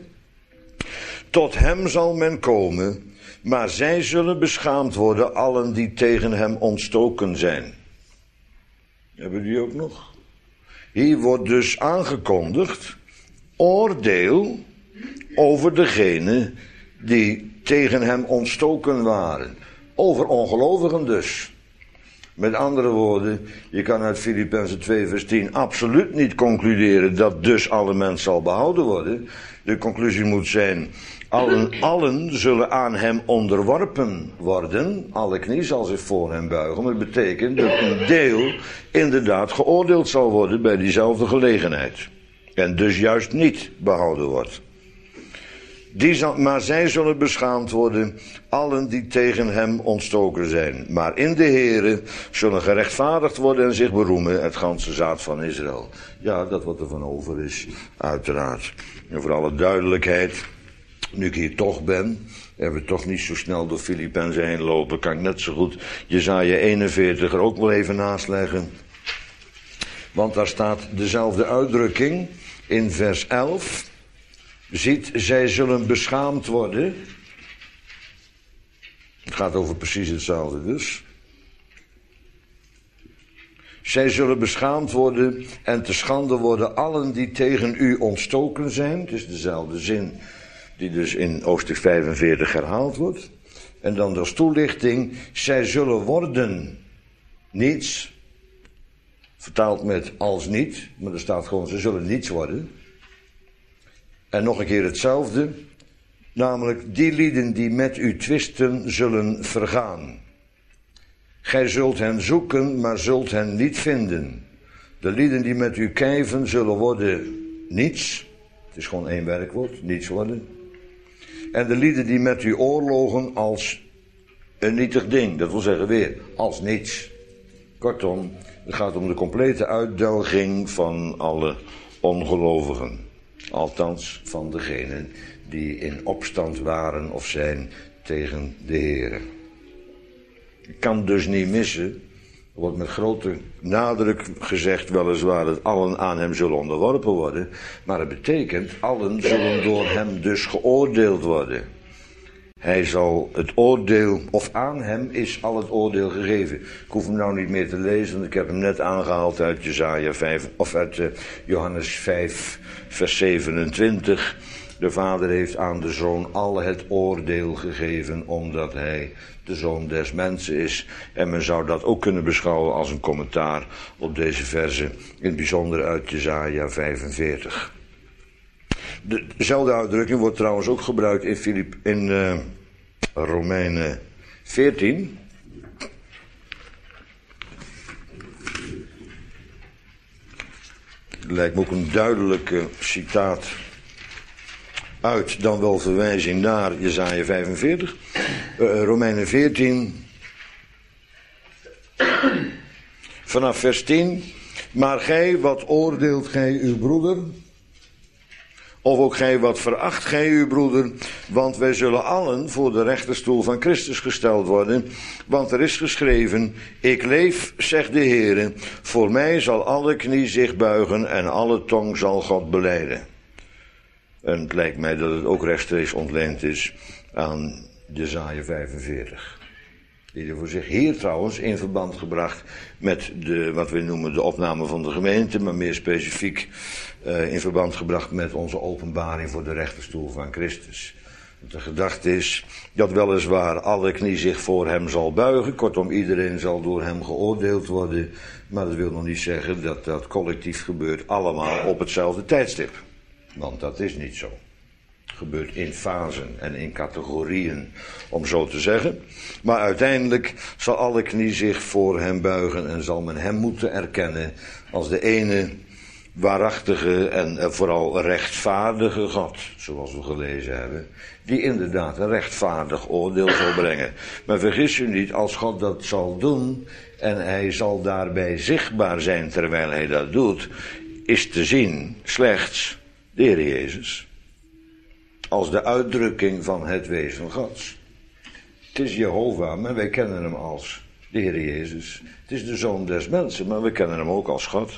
Tot hem zal men komen, maar zij zullen beschaamd worden, allen die tegen hem ontstoken zijn. Hebben die ook nog? Hier wordt dus aangekondigd oordeel over degene die tegen hem ontstoken waren. Over ongelovigen dus. Met andere woorden, je kan uit Filippenzen 2 vers 10 absoluut niet concluderen dat dus alle mens zal behouden worden. De conclusie moet zijn, allen zullen aan hem onderworpen worden. Alle knie zal zich voor hem buigen. Maar dat betekent dat een deel inderdaad geoordeeld zal worden bij diezelfde gelegenheid. En dus juist niet behouden wordt. Maar zij zullen beschaamd worden, allen die tegen hem ontstoken zijn. Maar in de Heere zullen gerechtvaardigd worden en zich beroemen, het ganse zaad van Israël. Ja, dat wat er van over is, uiteraard. En voor alle duidelijkheid, nu ik hier toch ben, en we toch niet zo snel door Filippenzen heen lopen, kan ik net zo goed Jesaja 41 er ook wel even naast leggen. Want daar staat dezelfde uitdrukking in vers 11. Ziet, zij zullen beschaamd worden. Het gaat over precies hetzelfde dus. Zij zullen beschaamd worden en te schande worden allen die tegen u ontstoken zijn. Het is dezelfde zin die dus in hoofdstuk 45 herhaald wordt. En dan als toelichting, zij zullen worden niets. Vertaald met als niet, maar er staat gewoon, ze zullen niets worden. En nog een keer hetzelfde, namelijk die lieden die met u twisten zullen vergaan. Gij zult hen zoeken, maar zult hen niet vinden. De lieden die met u kijven zullen worden niets. Het is gewoon één werkwoord, niets worden. En de lieden die met u oorlogen als een nietig ding, dat wil zeggen weer als niets. Kortom, het gaat om de complete uitdelging van alle ongelovigen. Althans van degenen die in opstand waren of zijn tegen de Heere. Ik kan dus niet missen, er wordt met grote nadruk gezegd weliswaar dat allen aan hem zullen onderworpen worden. Maar het betekent, allen zullen door hem dus geoordeeld worden. Hij zal het oordeel, of aan hem is al het oordeel gegeven. Ik hoef hem nou niet meer te lezen, want ik heb hem net aangehaald uit Jesaja 5, of uit Johannes 5, vers 27. De Vader heeft aan de Zoon al het oordeel gegeven, omdat hij de Zoon des mensen is. En men zou dat ook kunnen beschouwen als een commentaar op deze verzen, in het bijzonder uit Jesaja 45. Dezelfde uitdrukking wordt trouwens ook gebruikt in Romeinen 14. Het lijkt me ook een duidelijke citaat uit, dan wel verwijzing naar Jesaja 45. Romeinen 14. Vanaf vers 10. Maar gij, wat oordeelt gij uw broeder? Of ook gij, wat veracht gij uw broeder? Want wij zullen allen voor de rechterstoel van Christus gesteld worden. Want er is geschreven, ik leef, zegt de Heere, voor mij zal alle knie zich buigen en alle tong zal God belijden. En het lijkt mij dat het ook rechtstreeks ontleend is aan Jesaja 45. Die er voor zich hier trouwens in verband gebracht met wat we noemen de opname van de gemeente, maar meer specifiek in verband gebracht met onze openbaring voor de rechterstoel van Christus. De gedachte is dat weliswaar alle knie zich voor hem zal buigen, kortom iedereen zal door hem geoordeeld worden, maar dat wil nog niet zeggen dat dat collectief gebeurt allemaal op hetzelfde tijdstip. Want dat is niet zo. Gebeurt in fasen en in categorieën, om zo te zeggen. Maar uiteindelijk zal alle knie zich voor hem buigen en zal men hem moeten erkennen als de ene waarachtige en vooral rechtvaardige God, zoals we gelezen hebben, die inderdaad een rechtvaardig oordeel zal brengen. Maar vergis u niet, als God dat zal doen en hij zal daarbij zichtbaar zijn terwijl hij dat doet, is te zien slechts de Heer Jezus. Als de uitdrukking van het wezen Gods. Het is Jehovah, maar wij kennen hem als de Heer Jezus. Het is de Zoon des mensen, maar we kennen hem ook als God.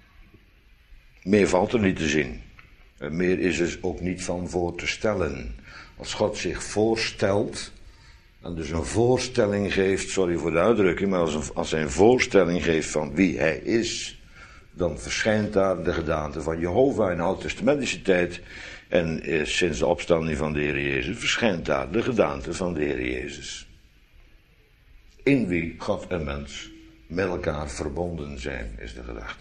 Meer valt er niet te zien. En meer is er ook niet van voor te stellen. Als God zich voorstelt, en dus een voorstelling geeft, sorry voor de uitdrukking, maar als hij een voorstelling geeft van wie hij is, dan verschijnt daar de gedaante van Jehovah in de Oud-testamentische tijd. En sinds de opstanding van de Heer Jezus verschijnt daar de gedaante van de Heer Jezus. In wie God en mens met elkaar verbonden zijn, is de gedachte.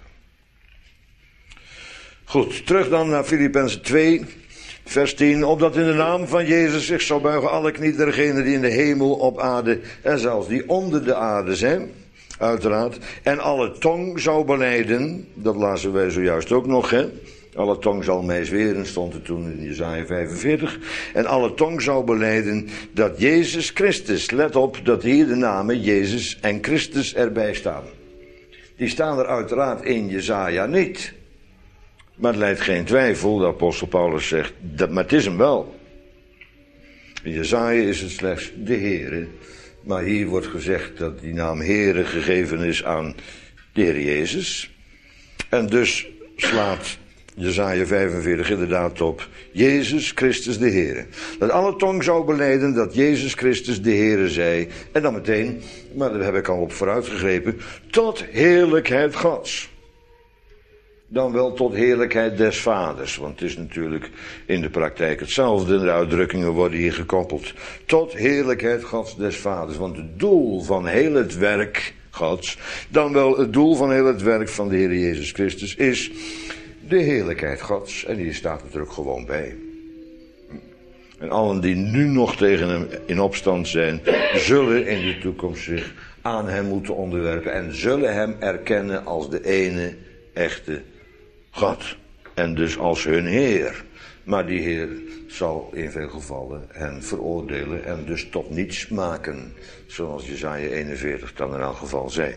Goed, terug dan naar Filippenzen 2, vers 10. Opdat in de naam van Jezus zich zou buigen alle knie dergenen die in de hemel, op aarde en zelfs die onder de aarde zijn. Uiteraard. En alle tong zou belijden, dat lazen wij zojuist ook nog, hè. Alle tong zal mij zweren, stond er toen in Jesaja 45. En alle tong zou belijden dat Jezus Christus, let op dat hier de namen Jezus en Christus erbij staan. Die staan er uiteraard in Jesaja niet. Maar het leidt geen twijfel, de apostel Paulus zegt, maar het is hem wel. In Jesaja is het slechts de Heere. Maar hier wordt gezegd dat die naam Heere gegeven is aan de Heer Jezus. En dus slaat Jesaja 45 inderdaad op Jezus Christus de Heere. Dat alle tong zou belijden dat Jezus Christus de Heere zij. En dan meteen, maar daar heb ik al op vooruit gegrepen, tot heerlijkheid Gods. Dan wel tot heerlijkheid des Vaders. Want het is natuurlijk in de praktijk hetzelfde. De uitdrukkingen worden hier gekoppeld. Tot heerlijkheid Gods des Vaders. Want het doel van heel het werk Gods, dan wel het doel van heel het werk van de Heer Jezus Christus, is de heerlijkheid Gods. En die staat er ook gewoon bij. En allen die nu nog tegen hem in opstand zijn, zullen in de toekomst zich aan hem moeten onderwerpen. En zullen hem erkennen als de ene echte God. En dus als hun Heer. Maar die Heer zal in veel gevallen hen veroordelen en dus tot niets maken. Zoals Jesaja 41 dan in elk geval zei.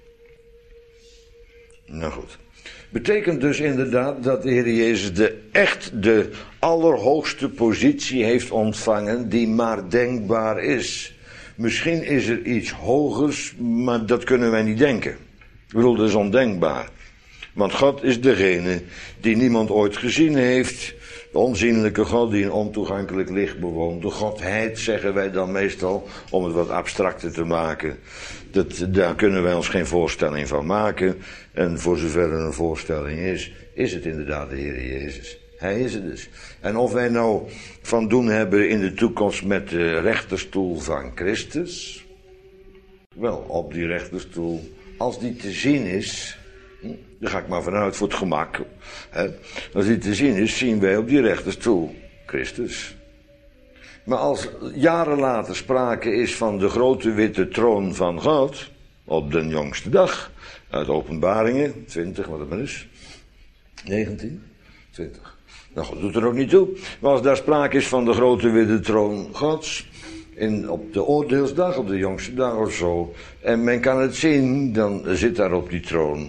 Nou goed. Betekent dus inderdaad dat de Heer Jezus de allerhoogste positie heeft ontvangen die maar denkbaar is. Misschien is er iets hogers, maar dat kunnen wij niet denken. Ik bedoel, dat is ondenkbaar. Want God is degene die niemand ooit gezien heeft. De onzienlijke God die een ontoegankelijk licht bewoont. De Godheid zeggen wij dan meestal, om het wat abstracter te maken. Daar kunnen wij ons geen voorstelling van maken. En voor zover er een voorstelling is het inderdaad de Heer Jezus. Hij is het dus. En of wij nou van doen hebben in de toekomst met de rechterstoel van Christus. Wel, op die rechterstoel, als die te zien is, daar ga ik maar vanuit voor het gemak. Als die te zien is, zien wij op die rechterstoel Christus. Maar als jaren later sprake is van de grote witte troon van God, op den jongste dag, uit Openbaringen, 20, wat het maar is, 19, 20. Nou goed, doet er ook niet toe. Maar als daar sprake is van de grote witte troon Gods, Op de oordeelsdag, op de jongste dag of zo. En men kan het zien, dan zit daar op die troon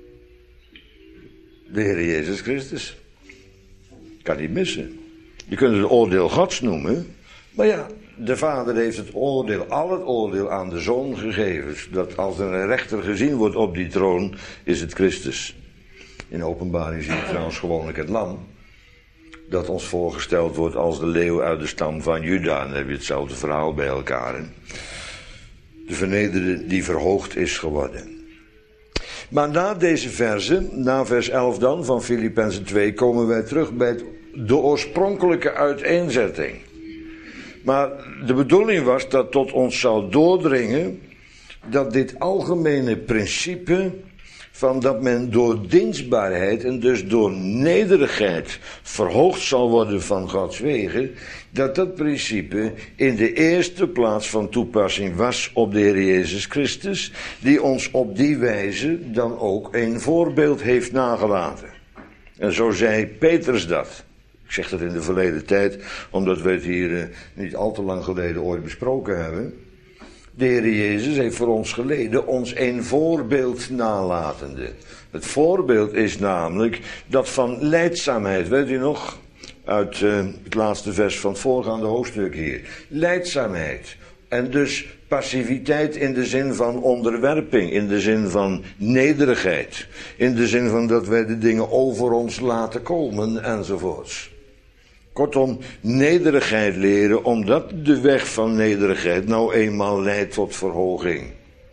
de Heer Jezus Christus. Kan niet missen. Je kunt het oordeel Gods noemen. Maar ja, de Vader heeft al het oordeel aan de Zoon gegeven. Dat als er een rechter gezien wordt op die troon, is het Christus. In Openbaring zie je trouwens gewoonlijk het lam. Dat ons voorgesteld wordt als de leeuw uit de stam van Juda. En dan heb je hetzelfde verhaal bij elkaar. Hè? De vernederde die verhoogd is geworden. Maar na deze verse, na vers 11 dan, van Filippenzen 2, komen wij terug bij de oorspronkelijke uiteenzetting. Maar de bedoeling was dat tot ons zou doordringen dat dit algemene principe van dat men door dienstbaarheid en dus door nederigheid verhoogd zal worden van Gods wegen, dat principe in de eerste plaats van toepassing was op de Heer Jezus Christus, die ons op die wijze dan ook een voorbeeld heeft nagelaten. En zo zei Petrus dat. Ik zeg dat in de verleden tijd, omdat we het hier niet al te lang geleden ooit besproken hebben. De Heer Jezus heeft voor ons geleden ons een voorbeeld nalatende. Het voorbeeld is namelijk dat van lijdzaamheid. Weet u nog? Uit het laatste vers van het voorgaande hoofdstuk hier. Lijdzaamheid. En dus passiviteit in de zin van onderwerping. In de zin van nederigheid. In de zin van dat wij de dingen over ons laten komen enzovoorts. Kortom, nederigheid leren, omdat de weg van nederigheid nou eenmaal leidt tot verhoging.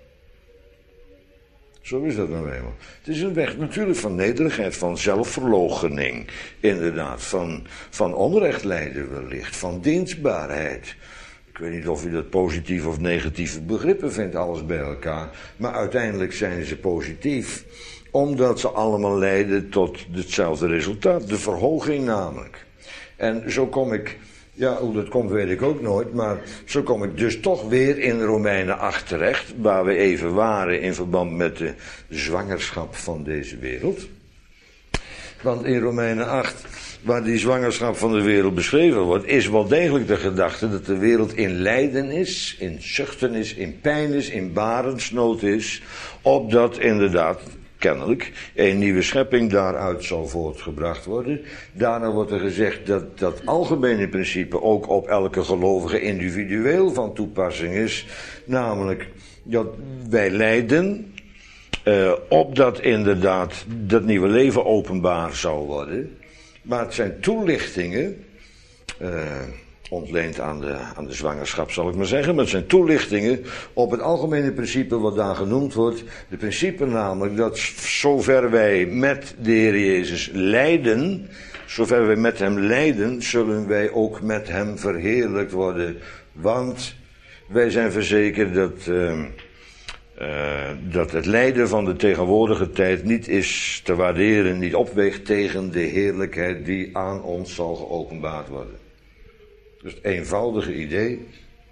Zo is dat nou eenmaal. Het is een weg natuurlijk van nederigheid, van zelfverloochening, inderdaad, van onrecht lijden wellicht, van dienstbaarheid. Ik weet niet of u dat positieve of negatieve begrippen vindt, alles bij elkaar, maar uiteindelijk zijn ze positief, omdat ze allemaal leiden tot hetzelfde resultaat, de verhoging namelijk. En zo kom ik, ja, hoe dat komt weet ik ook nooit, maar zo kom ik dus toch weer in Romeinen 8 terecht, waar we even waren in verband met de zwangerschap van deze wereld. Want in Romeinen 8, waar die zwangerschap van de wereld beschreven wordt, is wel degelijk de gedachte dat de wereld in lijden is, in zuchten is, in pijn is, in barensnood is, opdat inderdaad, kennelijk, een nieuwe schepping daaruit zal voortgebracht worden. Daarna wordt er gezegd dat dat algemene principe ook op elke gelovige individueel van toepassing is. Namelijk dat wij lijden, opdat inderdaad dat nieuwe leven openbaar zal worden. Maar het zijn toelichtingen, ontleend aan de zwangerschap zal ik maar zeggen, maar het zijn toelichtingen op het algemene principe wat daar genoemd wordt. De principe namelijk dat zover wij met de Heer Jezus lijden, zover wij met hem lijden, zullen wij ook met hem verheerlijkt worden. Want wij zijn verzekerd dat het lijden van de tegenwoordige tijd niet is te waarderen, niet opweegt tegen de heerlijkheid die aan ons zal geopenbaard worden. Dus het eenvoudige idee.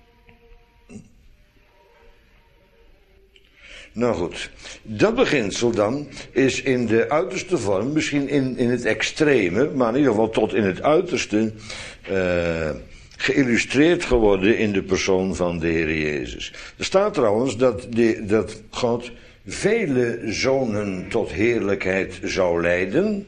Nou goed, dat beginsel dan is in de uiterste vorm, misschien in het extreme, maar in ieder geval tot in het uiterste, geïllustreerd geworden in de persoon van de Heer Jezus. Er staat trouwens dat God vele zonen tot heerlijkheid zou leiden.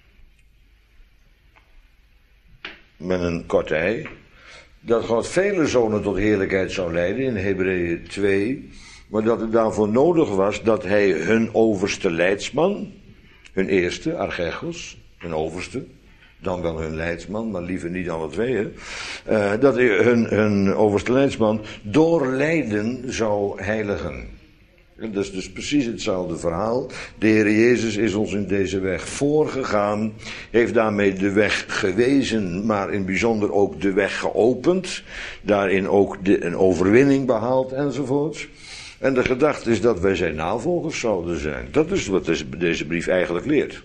Met een kort ei. Dat God vele zonen tot heerlijkheid zou leiden in Hebreeën 2. Maar dat het daarvoor nodig was dat hij hun overste leidsman, hun eerste, Archegos, hun overste, dan wel hun leidsman, maar liever niet alle twee, hè, dat hij hun overste leidsman door lijden zou heiligen. Dat is dus precies hetzelfde verhaal. De Heer Jezus is ons in deze weg voorgegaan, heeft daarmee de weg gewezen, maar in het bijzonder ook de weg geopend, daarin ook een overwinning behaald enzovoort. En de gedachte is dat wij zijn navolgers zouden zijn. Dat is wat deze brief eigenlijk leert.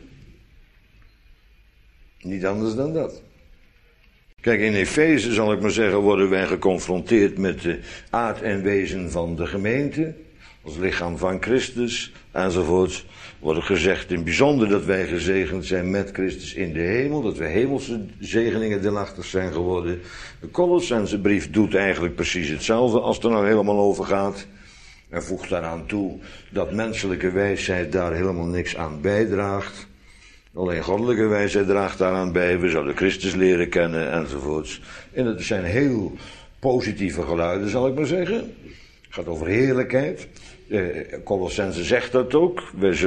Niet anders dan dat. Kijk, in Efeze, zal ik maar zeggen, worden wij geconfronteerd met de aard en wezen van de gemeente. als lichaam van Christus, enzovoort, wordt er gezegd in bijzonder dat wij gezegend zijn met Christus in de hemel, dat wij hemelse zegeningen deelachtig zijn geworden. De Colossensebrief doet eigenlijk precies hetzelfde als het er nou helemaal over gaat. En voegt daaraan toe dat menselijke wijsheid daar helemaal niks aan bijdraagt. Alleen goddelijke wijsheid draagt daaraan bij. We zouden Christus leren kennen enzovoorts. En het zijn heel positieve geluiden, zal ik maar zeggen. Het gaat over heerlijkheid. Colossense zegt dat ook.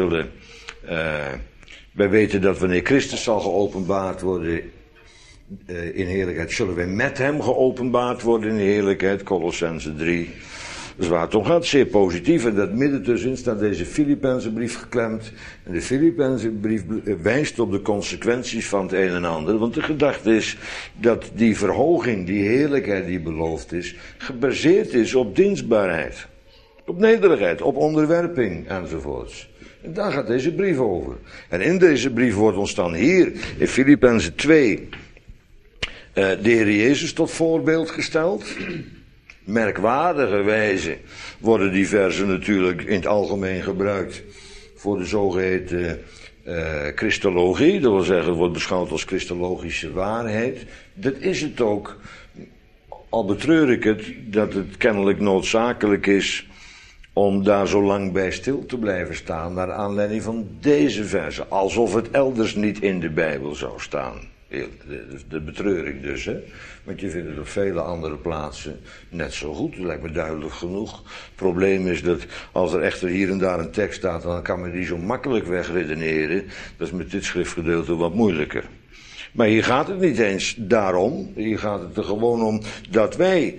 Wij weten dat wanneer Christus zal geopenbaard worden in heerlijkheid, zullen wij met hem geopenbaard worden in heerlijkheid. Colossense 3. Dus waar het om gaat, zeer positief. En dat midden tussenin staat deze Filippenzenbrief geklemd. En de Filippenzenbrief wijst op de consequenties van het een en ander. Want de gedachte is dat die verhoging, die heerlijkheid die beloofd is, gebaseerd is op dienstbaarheid. Op nederigheid, op onderwerping enzovoorts. En daar gaat deze brief over. En in deze brief wordt ons dan hier in Filippenzen 2 de Heer Jezus tot voorbeeld gesteld. Merkwaardige wijze worden die versen natuurlijk in het algemeen gebruikt voor de zogeheten Christologie. Dat wil zeggen, het wordt beschouwd als christologische waarheid. Dat is het ook. Al betreur ik het dat het kennelijk noodzakelijk is om daar zo lang bij stil te blijven staan naar aanleiding van deze versen. Alsof het elders niet in de Bijbel zou staan. Dat betreur ik dus, hè. Want je vindt het op vele andere plaatsen net zo goed. Dat lijkt me duidelijk genoeg. Het probleem is dat als er echter hier en daar een tekst staat, dan kan men die zo makkelijk wegredeneren. Dat is met dit schriftgedeelte wat moeilijker. Maar hier gaat het niet eens daarom. Hier gaat het er gewoon om dat wij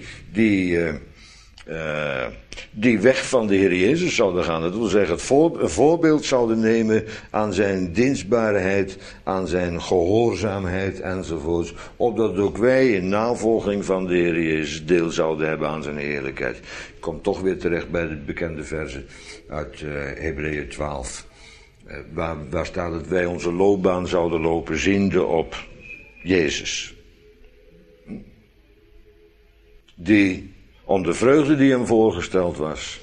die weg van de Heer Jezus zouden gaan. Dat wil zeggen, een voorbeeld zouden nemen aan zijn dienstbaarheid, aan zijn gehoorzaamheid enzovoorts. Opdat ook wij in navolging van de Heer Jezus deel zouden hebben aan zijn heerlijkheid. Ik kom toch weer terecht bij de bekende verse uit Hebreeën 12. Waar staat dat wij onze loopbaan zouden lopen ziende op Jezus. Die om de vreugde die hem voorgesteld was,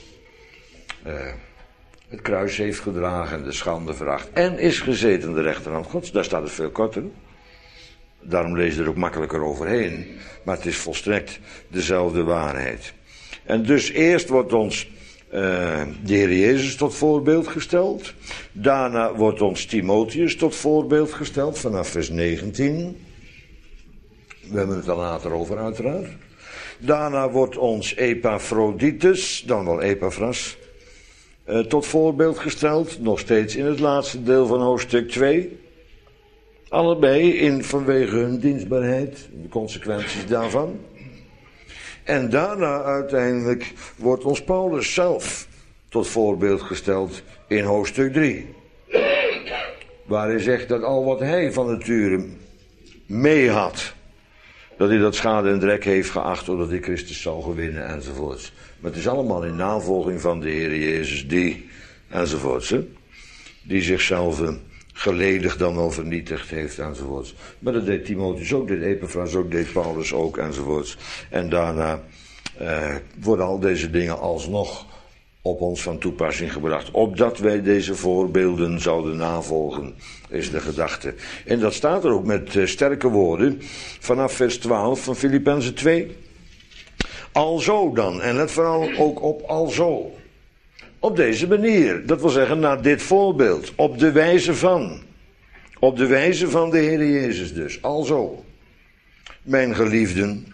het kruis heeft gedragen en de schande veracht. En is gezeten aan de rechterhand Gods. Daar staat het veel korter. Daarom lees je er ook makkelijker overheen. Maar het is volstrekt dezelfde waarheid. En dus eerst wordt ons de Heer Jezus tot voorbeeld gesteld. Daarna wordt ons Timotheus tot voorbeeld gesteld vanaf vers 19. We hebben het er later over uiteraard. Daarna wordt ons Epaphroditus, dan wel Epaphras, tot voorbeeld gesteld. Nog steeds in het laatste deel van hoofdstuk 2. Allebei vanwege hun dienstbaarheid, de consequenties daarvan. En daarna uiteindelijk wordt ons Paulus zelf tot voorbeeld gesteld in hoofdstuk 3. Waar hij zegt dat al wat hij van nature mee had, dat hij dat schade en drek heeft geacht, zodat hij Christus zou gewinnen enzovoorts. Maar het is allemaal in navolging van de Heer Jezus die, enzovoorts, die zichzelf geledig dan wel vernietigd heeft enzovoorts. Maar dat deed Timotheus ook, deed Epaphras ook, deed Paulus ook enzovoorts. En daarna worden al deze dingen alsnog op ons van toepassing gebracht. Opdat wij deze voorbeelden zouden navolgen, is de gedachte. En dat staat er ook met sterke woorden vanaf vers 12 van Filippenzen 2. Alzo dan, en let vooral ook op alzo. Op deze manier, dat wil zeggen naar dit voorbeeld, op de wijze van. Op de wijze van de Heer Jezus dus, alzo. Mijn geliefden.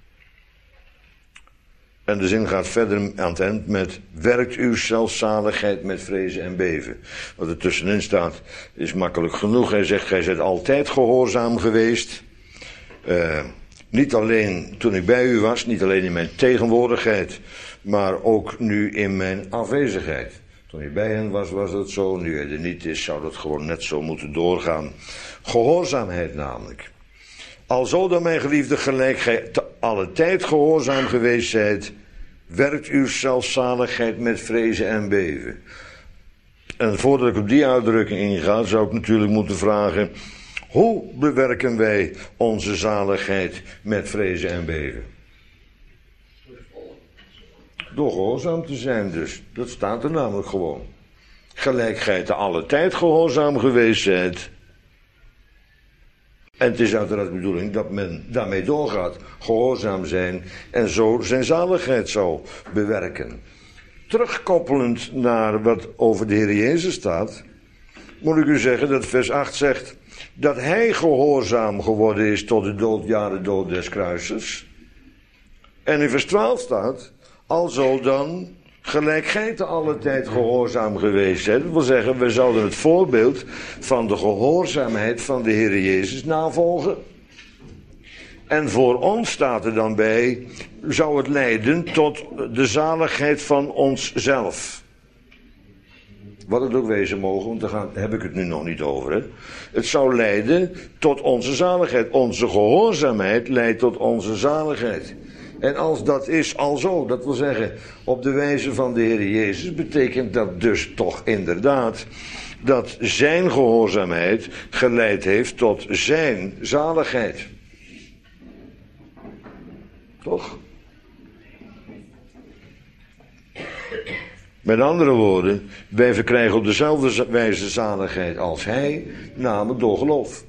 En de zin gaat verder aan het eind met, werkt uw zelfzaligheid met vrezen en beven. Wat er tussenin staat is makkelijk genoeg. Hij zegt, gij zijt altijd gehoorzaam geweest. Niet alleen toen ik bij u was, niet alleen in mijn tegenwoordigheid, maar ook nu in mijn afwezigheid. Toen hij bij hen was, was dat zo. Nu hij er niet is, zou dat gewoon net zo moeten doorgaan. Gehoorzaamheid namelijk. Alzo dan, mijn geliefde, gelijk gij te alle tijd gehoorzaam geweest zijt, werkt uw zelfzaligheid met vrezen en beven. En voordat ik op die uitdrukking inga, zou ik natuurlijk moeten vragen, hoe bewerken wij onze zaligheid met vrezen en beven? Door gehoorzaam te zijn dus. Dat staat er namelijk gewoon. Gelijk gij te alle tijd gehoorzaam geweest zijt. En het is uiteraard de bedoeling dat men daarmee doorgaat. Gehoorzaam zijn en zo zijn zaligheid zou bewerken. Terugkoppelend naar wat over de Heer Jezus staat, moet ik u zeggen dat vers 8 zegt dat hij gehoorzaam geworden is tot de dood, ja, de dood des kruises. En in vers 12 staat, alzo dan gelijk gij te alle tijd gehoorzaam geweest zijt. Dat wil zeggen, we zouden het voorbeeld van de gehoorzaamheid van de Heer Jezus navolgen. En voor ons staat er dan bij, zou het leiden tot de zaligheid van onszelf. Wat het ook wezen mogen, want daar heb ik het nu nog niet over. Hè. Het zou leiden tot onze zaligheid. Onze gehoorzaamheid leidt tot onze zaligheid. En als dat is alzo, dat wil zeggen op de wijze van de Heer Jezus, betekent dat dus toch inderdaad dat zijn gehoorzaamheid geleid heeft tot zijn zaligheid. Toch? Met andere woorden, wij verkrijgen op dezelfde wijze zaligheid als hij, namelijk door geloof.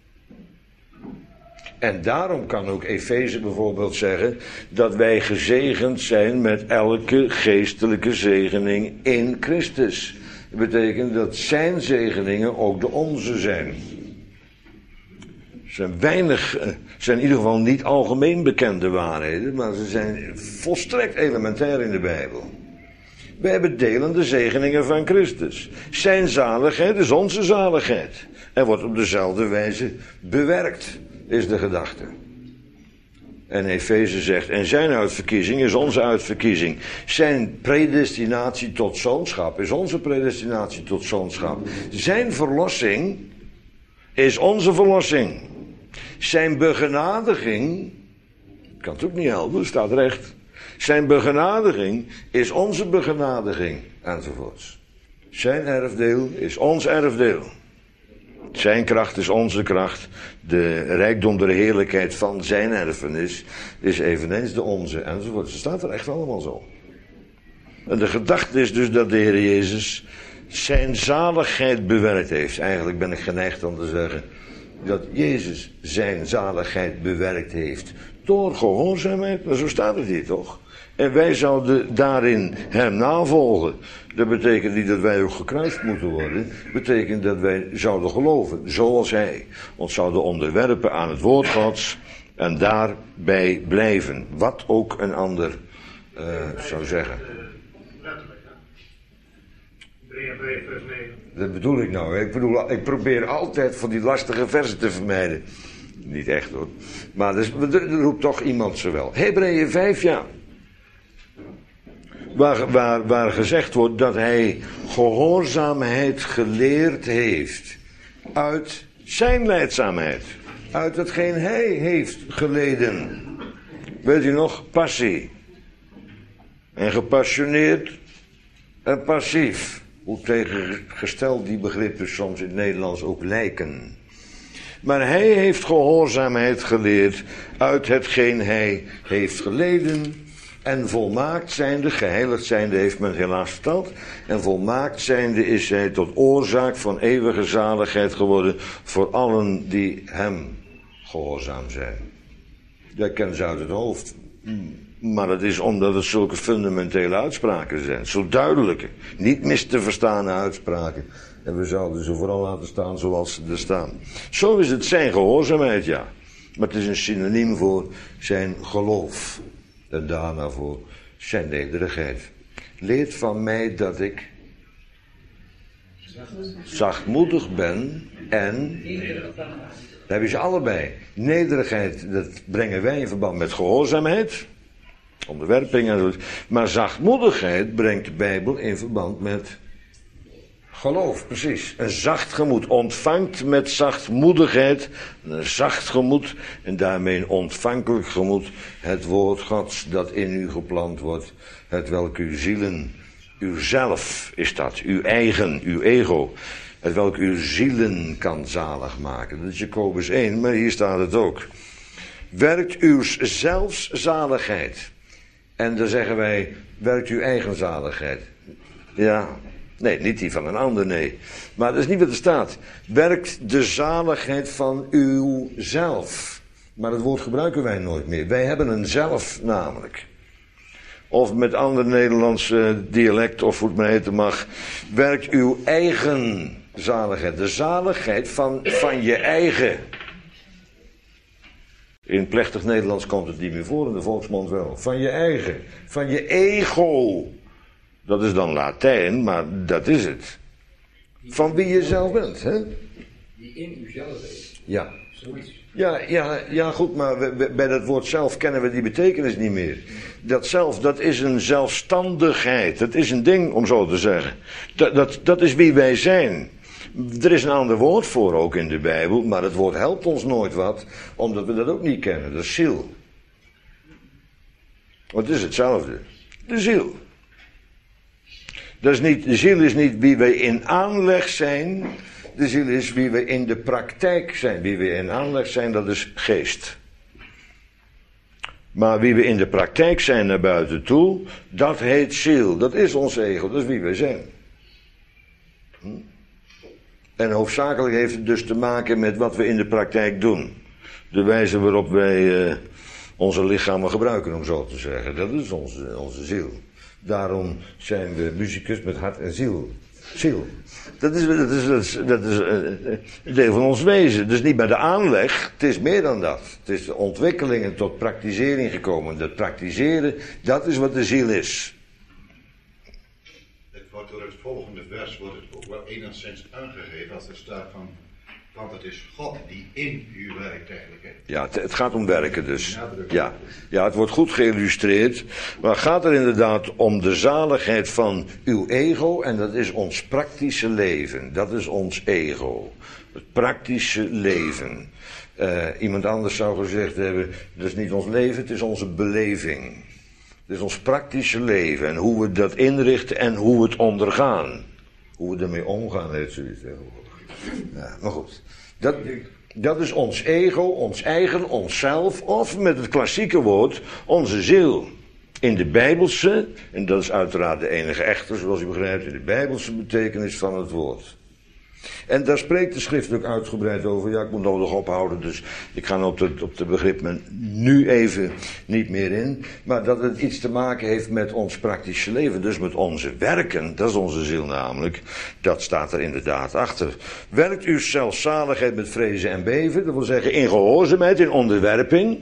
En daarom kan ook Efeze bijvoorbeeld zeggen dat wij gezegend zijn met elke geestelijke zegening in Christus. Dat betekent dat zijn zegeningen ook de onze zijn. Zijn in ieder geval niet algemeen bekende waarheden, maar ze zijn volstrekt elementair in de Bijbel. We hebben delende zegeningen van Christus. Zijn zaligheid is onze zaligheid. En wordt op dezelfde wijze bewerkt, is de gedachte. En Efeze zegt, en zijn uitverkiezing is onze uitverkiezing. Zijn predestinatie tot zoonschap is onze predestinatie tot zoonschap. Zijn verlossing is onze verlossing. Zijn begenadiging, kan het ook niet helpen, staat recht. Zijn begenadiging is onze begenadiging, enzovoorts. Zijn erfdeel is ons erfdeel. Zijn kracht is onze kracht. De rijkdom, de heerlijkheid van zijn erfenis is eveneens de onze, enzovoorts. Het staat er echt allemaal zo. En de gedachte is dus dat de Heer Jezus zijn zaligheid bewerkt heeft. Eigenlijk ben ik geneigd om te zeggen dat Jezus zijn zaligheid bewerkt heeft door gehoorzaamheid. Maar zo staat het hier toch? En wij zouden daarin hem navolgen. Dat betekent niet dat wij ook gekruist moeten worden. Dat betekent dat wij zouden geloven, zoals hij. Ons zouden onderwerpen aan het woord Gods. En daarbij blijven. Wat ook een ander zou zeggen. Letterlijk, hè? 3 vers 9. Dat bedoel ik nou. Ik probeer altijd van die lastige versen te vermijden. Niet echt hoor. Maar er roept toch iemand zo wel. Hebreeën 5, ja. Waar gezegd wordt dat hij gehoorzaamheid geleerd heeft uit zijn lijdzaamheid. Uit hetgeen hij heeft geleden. Weet u nog? Passie. En gepassioneerd en passief. Hoe tegengesteld die begrippen soms in het Nederlands ook lijken. Maar hij heeft gehoorzaamheid geleerd uit hetgeen hij heeft geleden. En volmaakt zijnde, geheiligd zijnde heeft men helaas verteld. En volmaakt zijnde is hij tot oorzaak van eeuwige zaligheid geworden voor allen die hem gehoorzaam zijn. Dat kennen ze uit het hoofd. Maar dat is omdat het zulke fundamentele uitspraken zijn. Zo duidelijke, niet mis te verstaande uitspraken. En we zouden ze vooral laten staan zoals ze er staan. Zo is het zijn gehoorzaamheid, ja. Maar het is een synoniem voor zijn geloof. En daarna voor zijn nederigheid. Leert van mij dat ik zachtmoedig ben en... Daar heb je ze allebei. Nederigheid, dat brengen wij in verband met gehoorzaamheid. Onderwerping en zo. Maar zachtmoedigheid brengt de Bijbel in verband met geloof, precies. Een zacht gemoed ontvangt met zachtmoedigheid, een zacht gemoed en daarmee een ontvankelijk gemoed het woord Gods dat in u geplant wordt, het welk uw zielen, uzelf is dat, uw eigen, uw ego, het welk uw zielen kan zalig maken. Dat is Jacobus 1, maar hier staat het ook. Werkt uw zelfs zaligheid En dan zeggen wij, werkt uw eigen zaligheid. Ja, nee, niet die van een ander, nee. Maar dat is niet wat er staat. Werkt de zaligheid van uzelf. Maar dat woord gebruiken wij nooit meer. Wij hebben een zelf namelijk. Of met ander Nederlands dialect, of hoe het maar heten mag. Werkt uw eigen zaligheid. De zaligheid van je eigen. In plechtig Nederlands komt het niet meer voor, in de volksmond wel. Van je eigen. Van je ego. Dat is dan Latijn, maar dat is het. Van wie je zelf bent, hè? Die in uzelf is. Ja. Zoiets. Ja, goed, maar bij dat woord zelf kennen we die betekenis niet meer. Dat zelf, dat is een zelfstandigheid. Dat is een ding, om zo te zeggen. Dat is wie wij zijn. Er is een ander woord voor ook in de Bijbel, maar het woord helpt ons nooit wat, omdat we dat ook niet kennen. Dat is ziel. Want het is hetzelfde. De ziel. De ziel is niet wie wij in aanleg zijn. De ziel is wie we in de praktijk zijn. Wie we in aanleg zijn, dat is geest. Maar wie we in de praktijk zijn naar buiten toe, dat heet ziel. Dat is ons ego, dat is wie wij zijn. En hoofdzakelijk heeft het dus te maken met wat we in de praktijk doen. De wijze waarop wij onze lichamen gebruiken, om zo te zeggen. Dat is onze ziel. Daarom zijn we muzikus met hart en ziel. Ziel. Dat is een deel van ons wezen. Dus niet bij de aanleg, het is meer dan dat. Het is de ontwikkeling en tot praktisering gekomen. Dat praktiseren, dat is wat de ziel is. Het wordt door het volgende vers wordt het ook wel enigszins aangegeven als er staat van, want het is God die in u werkt eigenlijk. Hè? Ja, het gaat om werken dus. Ja, het wordt goed geïllustreerd. Maar het gaat er inderdaad om de zaligheid van uw ego. En dat is ons praktische leven. Dat is ons ego. Het praktische leven. Iemand anders zou gezegd hebben, dat is niet ons leven, het is onze beleving. Het is ons praktische leven. En hoe we dat inrichten en hoe we het ondergaan. Hoe we ermee omgaan, heeft zoiets tegenwoordig. Ja, maar goed. Dat is ons ego, ons eigen, onszelf, of met het klassieke woord, onze ziel. In de Bijbelse, en dat is uiteraard de enige echte, zoals u begrijpt, in de Bijbelse betekenis van het woord. En daar spreekt de schrift ook uitgebreid over. Ja, ik moet nog ophouden, dus ik ga op de begrippen nu even niet meer in. Maar dat het iets te maken heeft met ons praktische leven. Dus met onze werken, dat is onze ziel namelijk. Dat staat er inderdaad achter. Werkt uw zelfzaligheid met vrezen en beven. Dat wil zeggen in gehoorzaamheid, in onderwerping.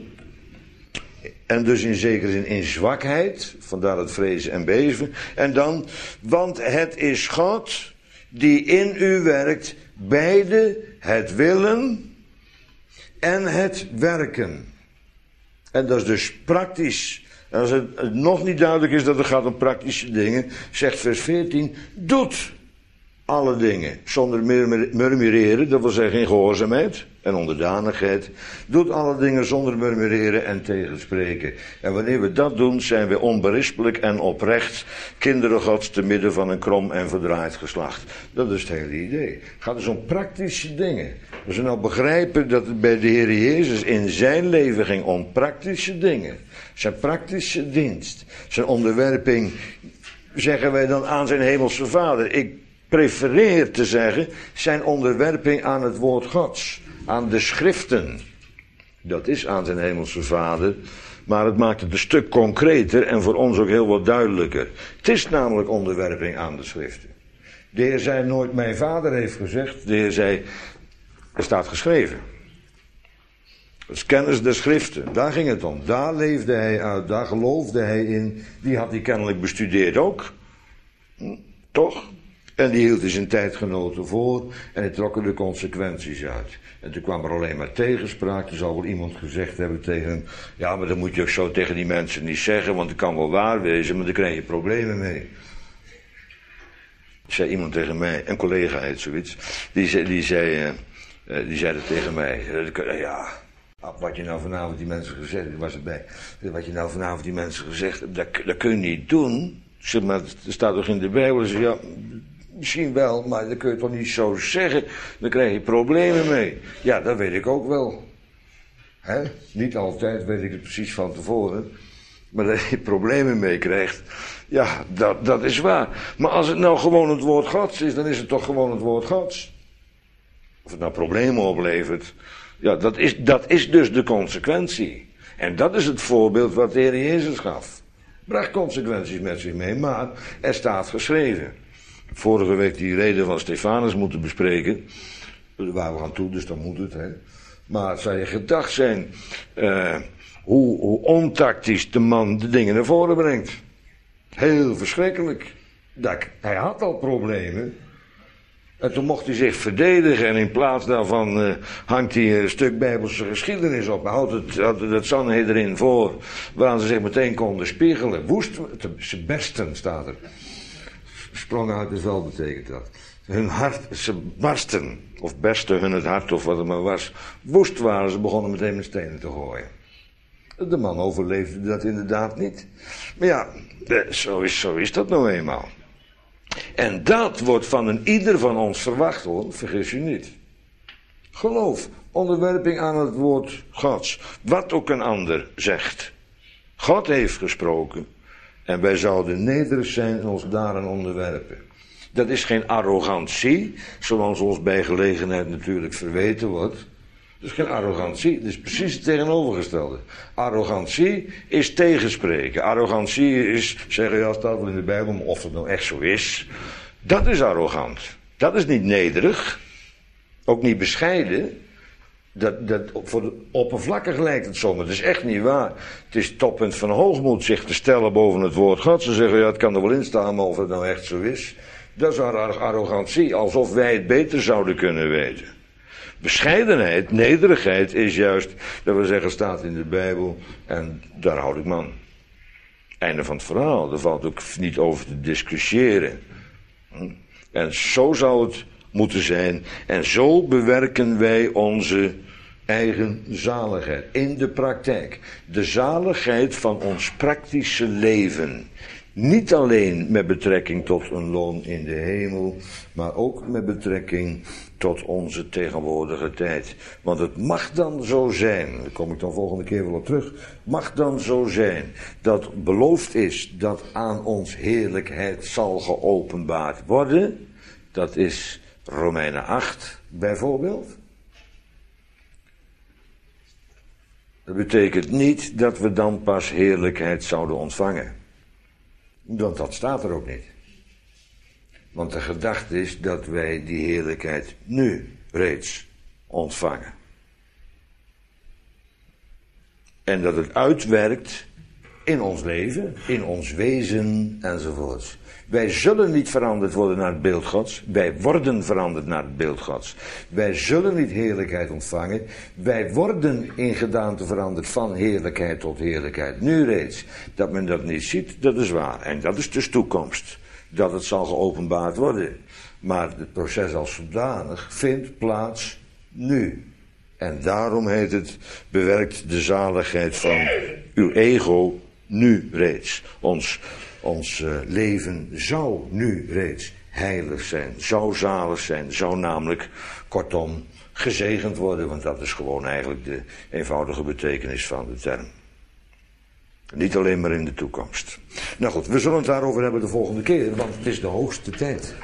En dus in zekere zin in zwakheid. Vandaar het vrezen en beven. En dan, want het is God die in u werkt, beide het willen en het werken. En dat is dus praktisch. En als het nog niet duidelijk is dat het gaat om praktische dingen, zegt vers 14, doet alle dingen zonder murmureren, dat wil zeggen in gehoorzaamheid en onderdanigheid. Doet alle dingen zonder murmureren en tegenspreken. En wanneer we dat doen, zijn we onberispelijk en oprecht kinderen Gods te midden van een krom en verdraaid geslacht. Dat is het hele idee. Het gaat dus om praktische dingen. Als we nou begrijpen dat het bij de Heer Jezus in zijn leven ging om praktische dingen. Zijn praktische dienst. Zijn onderwerping, zeggen wij dan aan zijn hemelse Vader. Ik prefereer te zeggen zijn onderwerping aan het woord Gods. Aan de schriften. Dat is aan zijn hemelse Vader. Maar het maakt het een stuk concreter en voor ons ook heel wat duidelijker. Het is namelijk onderwerping aan de schriften. De Heer zei nooit mijn Vader heeft gezegd. De Heer zei, er staat geschreven. Dat is kennis der schriften. Daar ging het om. Daar leefde hij uit. Daar geloofde hij in. Die had hij kennelijk bestudeerd ook. Toch? En die hield hij zijn tijdgenoten voor en hij trok er de consequenties uit. En toen kwam er alleen maar tegenspraak. Er zal wel iemand gezegd hebben tegen hem, ja, maar dat moet je ook zo tegen die mensen niet zeggen, want het kan wel waar wezen, maar daar krijg je problemen mee. Zei iemand tegen mij, een collega heet zoiets, die zei dat tegen mij. Ja, wat je nou vanavond die mensen gezegd hebt, was erbij. Wat je nou vanavond die mensen gezegd hebt, dat kun je niet doen. Zeg maar, er staat toch in de Bijbel, zeg, ja, misschien wel, maar dat kun je toch niet zo zeggen. Dan krijg je problemen mee. Ja, dat weet ik ook wel. Niet altijd weet ik het precies van tevoren. Maar dat je problemen mee krijgt, ja, dat is waar. Maar als het nou gewoon het woord Gods is, dan is het toch gewoon het woord Gods. Of het nou problemen oplevert, ja, dat is dus de consequentie. En dat is het voorbeeld wat de Heer Jezus gaf. Bracht consequenties met zich mee, maar er staat geschreven. Vorige week die reden van Stefanus moeten bespreken. Daar waren we aan toe, dus dan moet het, hè. Maar het zou je gedacht zijn hoe ontactisch de man de dingen naar voren brengt. Heel verschrikkelijk. Hij had al problemen. En toen mocht hij zich verdedigen en in plaats daarvan hangt hij een stuk Bijbelse geschiedenis op. Hij houdt het Sanhedrin voor, waaraan ze zich meteen konden spiegelen. Woest, ze bersten staat er. Sprongen uit het veld betekent dat. Hun hart, ze barsten, of bersten hun het hart of wat het maar was. Woest waren ze, begonnen meteen met stenen te gooien. De man overleefde dat inderdaad niet. Maar ja, zo is dat nou eenmaal. En dat wordt van een ieder van ons verwacht hoor, vergis je niet. Geloof, onderwerping aan het woord Gods. Wat ook een ander zegt. God heeft gesproken. En wij zouden nederig zijn en ons daaraan onderwerpen. Dat is geen arrogantie, zoals ons bij gelegenheid natuurlijk verweten wordt. Dat is geen arrogantie, dat is precies het tegenovergestelde. Arrogantie is tegenspreken. Arrogantie is zeggen, ja, staat wel in de Bijbel, maar of het nou echt zo is. Dat is arrogant. Dat is niet nederig. Ook niet bescheiden. Oppervlakkig lijkt het zo, maar het is echt niet waar. Het is het toppunt van hoogmoed zich te stellen boven het woord God. Ze zeggen, ja, het kan er wel in staan, maar of het nou echt zo is. Dat is arrogantie, alsof wij het beter zouden kunnen weten. Bescheidenheid, nederigheid is juist, dat we zeggen, staat in de Bijbel en daar houd ik me aan. Einde van het verhaal, daar valt ook niet over te discussiëren. En zo zou het moeten zijn en zo bewerken wij onze eigen zaligheid in de praktijk. De zaligheid van ons praktische leven. Niet alleen met betrekking tot een loon in de hemel, maar ook met betrekking tot onze tegenwoordige tijd. Want het mag dan zo zijn, daar kom ik dan volgende keer wel op terug, mag dan zo zijn dat beloofd is dat aan ons heerlijkheid zal geopenbaard worden. Dat is Romeinen 8 bijvoorbeeld. Dat betekent niet dat we dan pas heerlijkheid zouden ontvangen. Want dat staat er ook niet. Want de gedachte is dat wij die heerlijkheid nu reeds ontvangen. En dat het uitwerkt in ons leven, in ons wezen enzovoorts. Wij zullen niet veranderd worden naar het beeld Gods. Wij worden veranderd naar het beeld Gods. Wij zullen niet heerlijkheid ontvangen. Wij worden in gedaante veranderd van heerlijkheid tot heerlijkheid. Nu reeds. Dat men dat niet ziet, dat is waar. En dat is dus toekomst. Dat het zal geopenbaard worden. Maar het proces als zodanig vindt plaats nu. En daarom heet het, bewerkt de zaligheid van uw ego nu reeds. Ons leven zou nu reeds heilig zijn, zou zalig zijn, zou namelijk, kortom, gezegend worden. Want dat is gewoon eigenlijk de eenvoudige betekenis van de term. Niet alleen maar in de toekomst. Nou goed, we zullen het daarover hebben de volgende keer, want het is de hoogste tijd.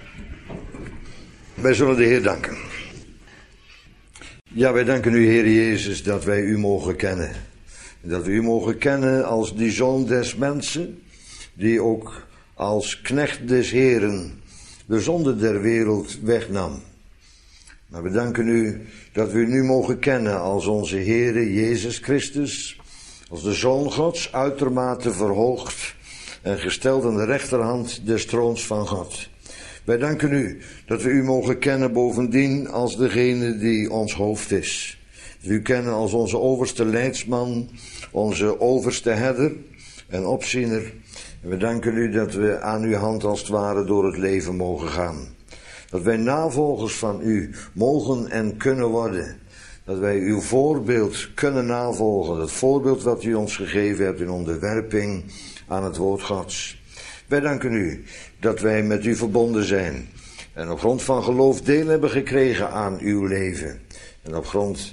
Wij zullen de Heer danken. Ja, wij danken u, Heer Jezus, dat wij u mogen kennen. Dat we u mogen kennen als die Zoon des mensen, die ook als knecht des Heren de zonde der wereld wegnam. Maar we danken u dat we u nu mogen kennen als onze Heere Jezus Christus, als de Zoon Gods, uitermate verhoogd en gesteld aan de rechterhand des troons van God. Wij danken u dat we u mogen kennen bovendien als degene die ons hoofd is. Dat we u kennen als onze overste leidsman, onze overste herder en opziener. En we danken u dat we aan uw hand als het ware door het leven mogen gaan. Dat wij navolgers van u mogen en kunnen worden. Dat wij uw voorbeeld kunnen navolgen. Dat voorbeeld wat u ons gegeven hebt in onderwerping aan het woord Gods. Wij danken u dat wij met u verbonden zijn. En op grond van geloof deel hebben gekregen aan uw leven. En op grond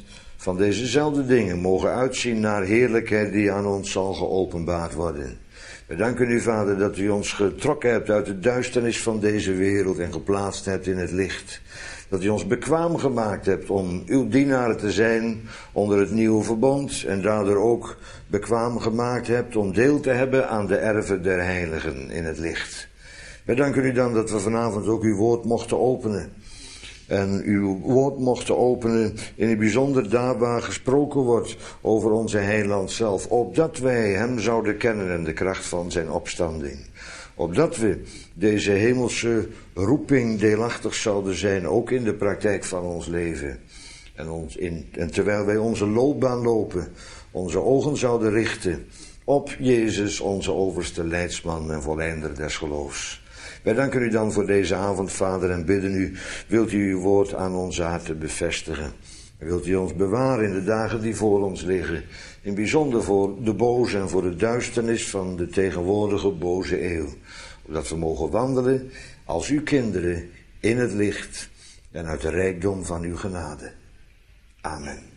van dezezelfde dingen mogen uitzien naar heerlijkheid die aan ons zal geopenbaard worden. We danken u, Vader, dat u ons getrokken hebt uit de duisternis van deze wereld en geplaatst hebt in het licht. Dat u ons bekwaam gemaakt hebt om uw dienaren te zijn onder het nieuwe verbond en daardoor ook bekwaam gemaakt hebt om deel te hebben aan de erven der heiligen in het licht. Wij danken u dan dat we vanavond ook uw woord mochten openen. En uw woord mochten openen in het bijzonder daar waar gesproken wordt over onze heiland zelf. Opdat wij hem zouden kennen en de kracht van zijn opstanding. Opdat we deze hemelse roeping deelachtig zouden zijn, ook in de praktijk van ons leven. En terwijl wij onze loopbaan lopen, onze ogen zouden richten op Jezus, onze overste leidsman en volleinder des geloofs. Wij danken u dan voor deze avond, Vader, en bidden u, wilt u uw woord aan onze harten bevestigen. En wilt u ons bewaren in de dagen die voor ons liggen, in bijzonder voor de boze en voor de duisternis van de tegenwoordige boze eeuw. Opdat we mogen wandelen als uw kinderen in het licht en uit de rijkdom van uw genade. Amen.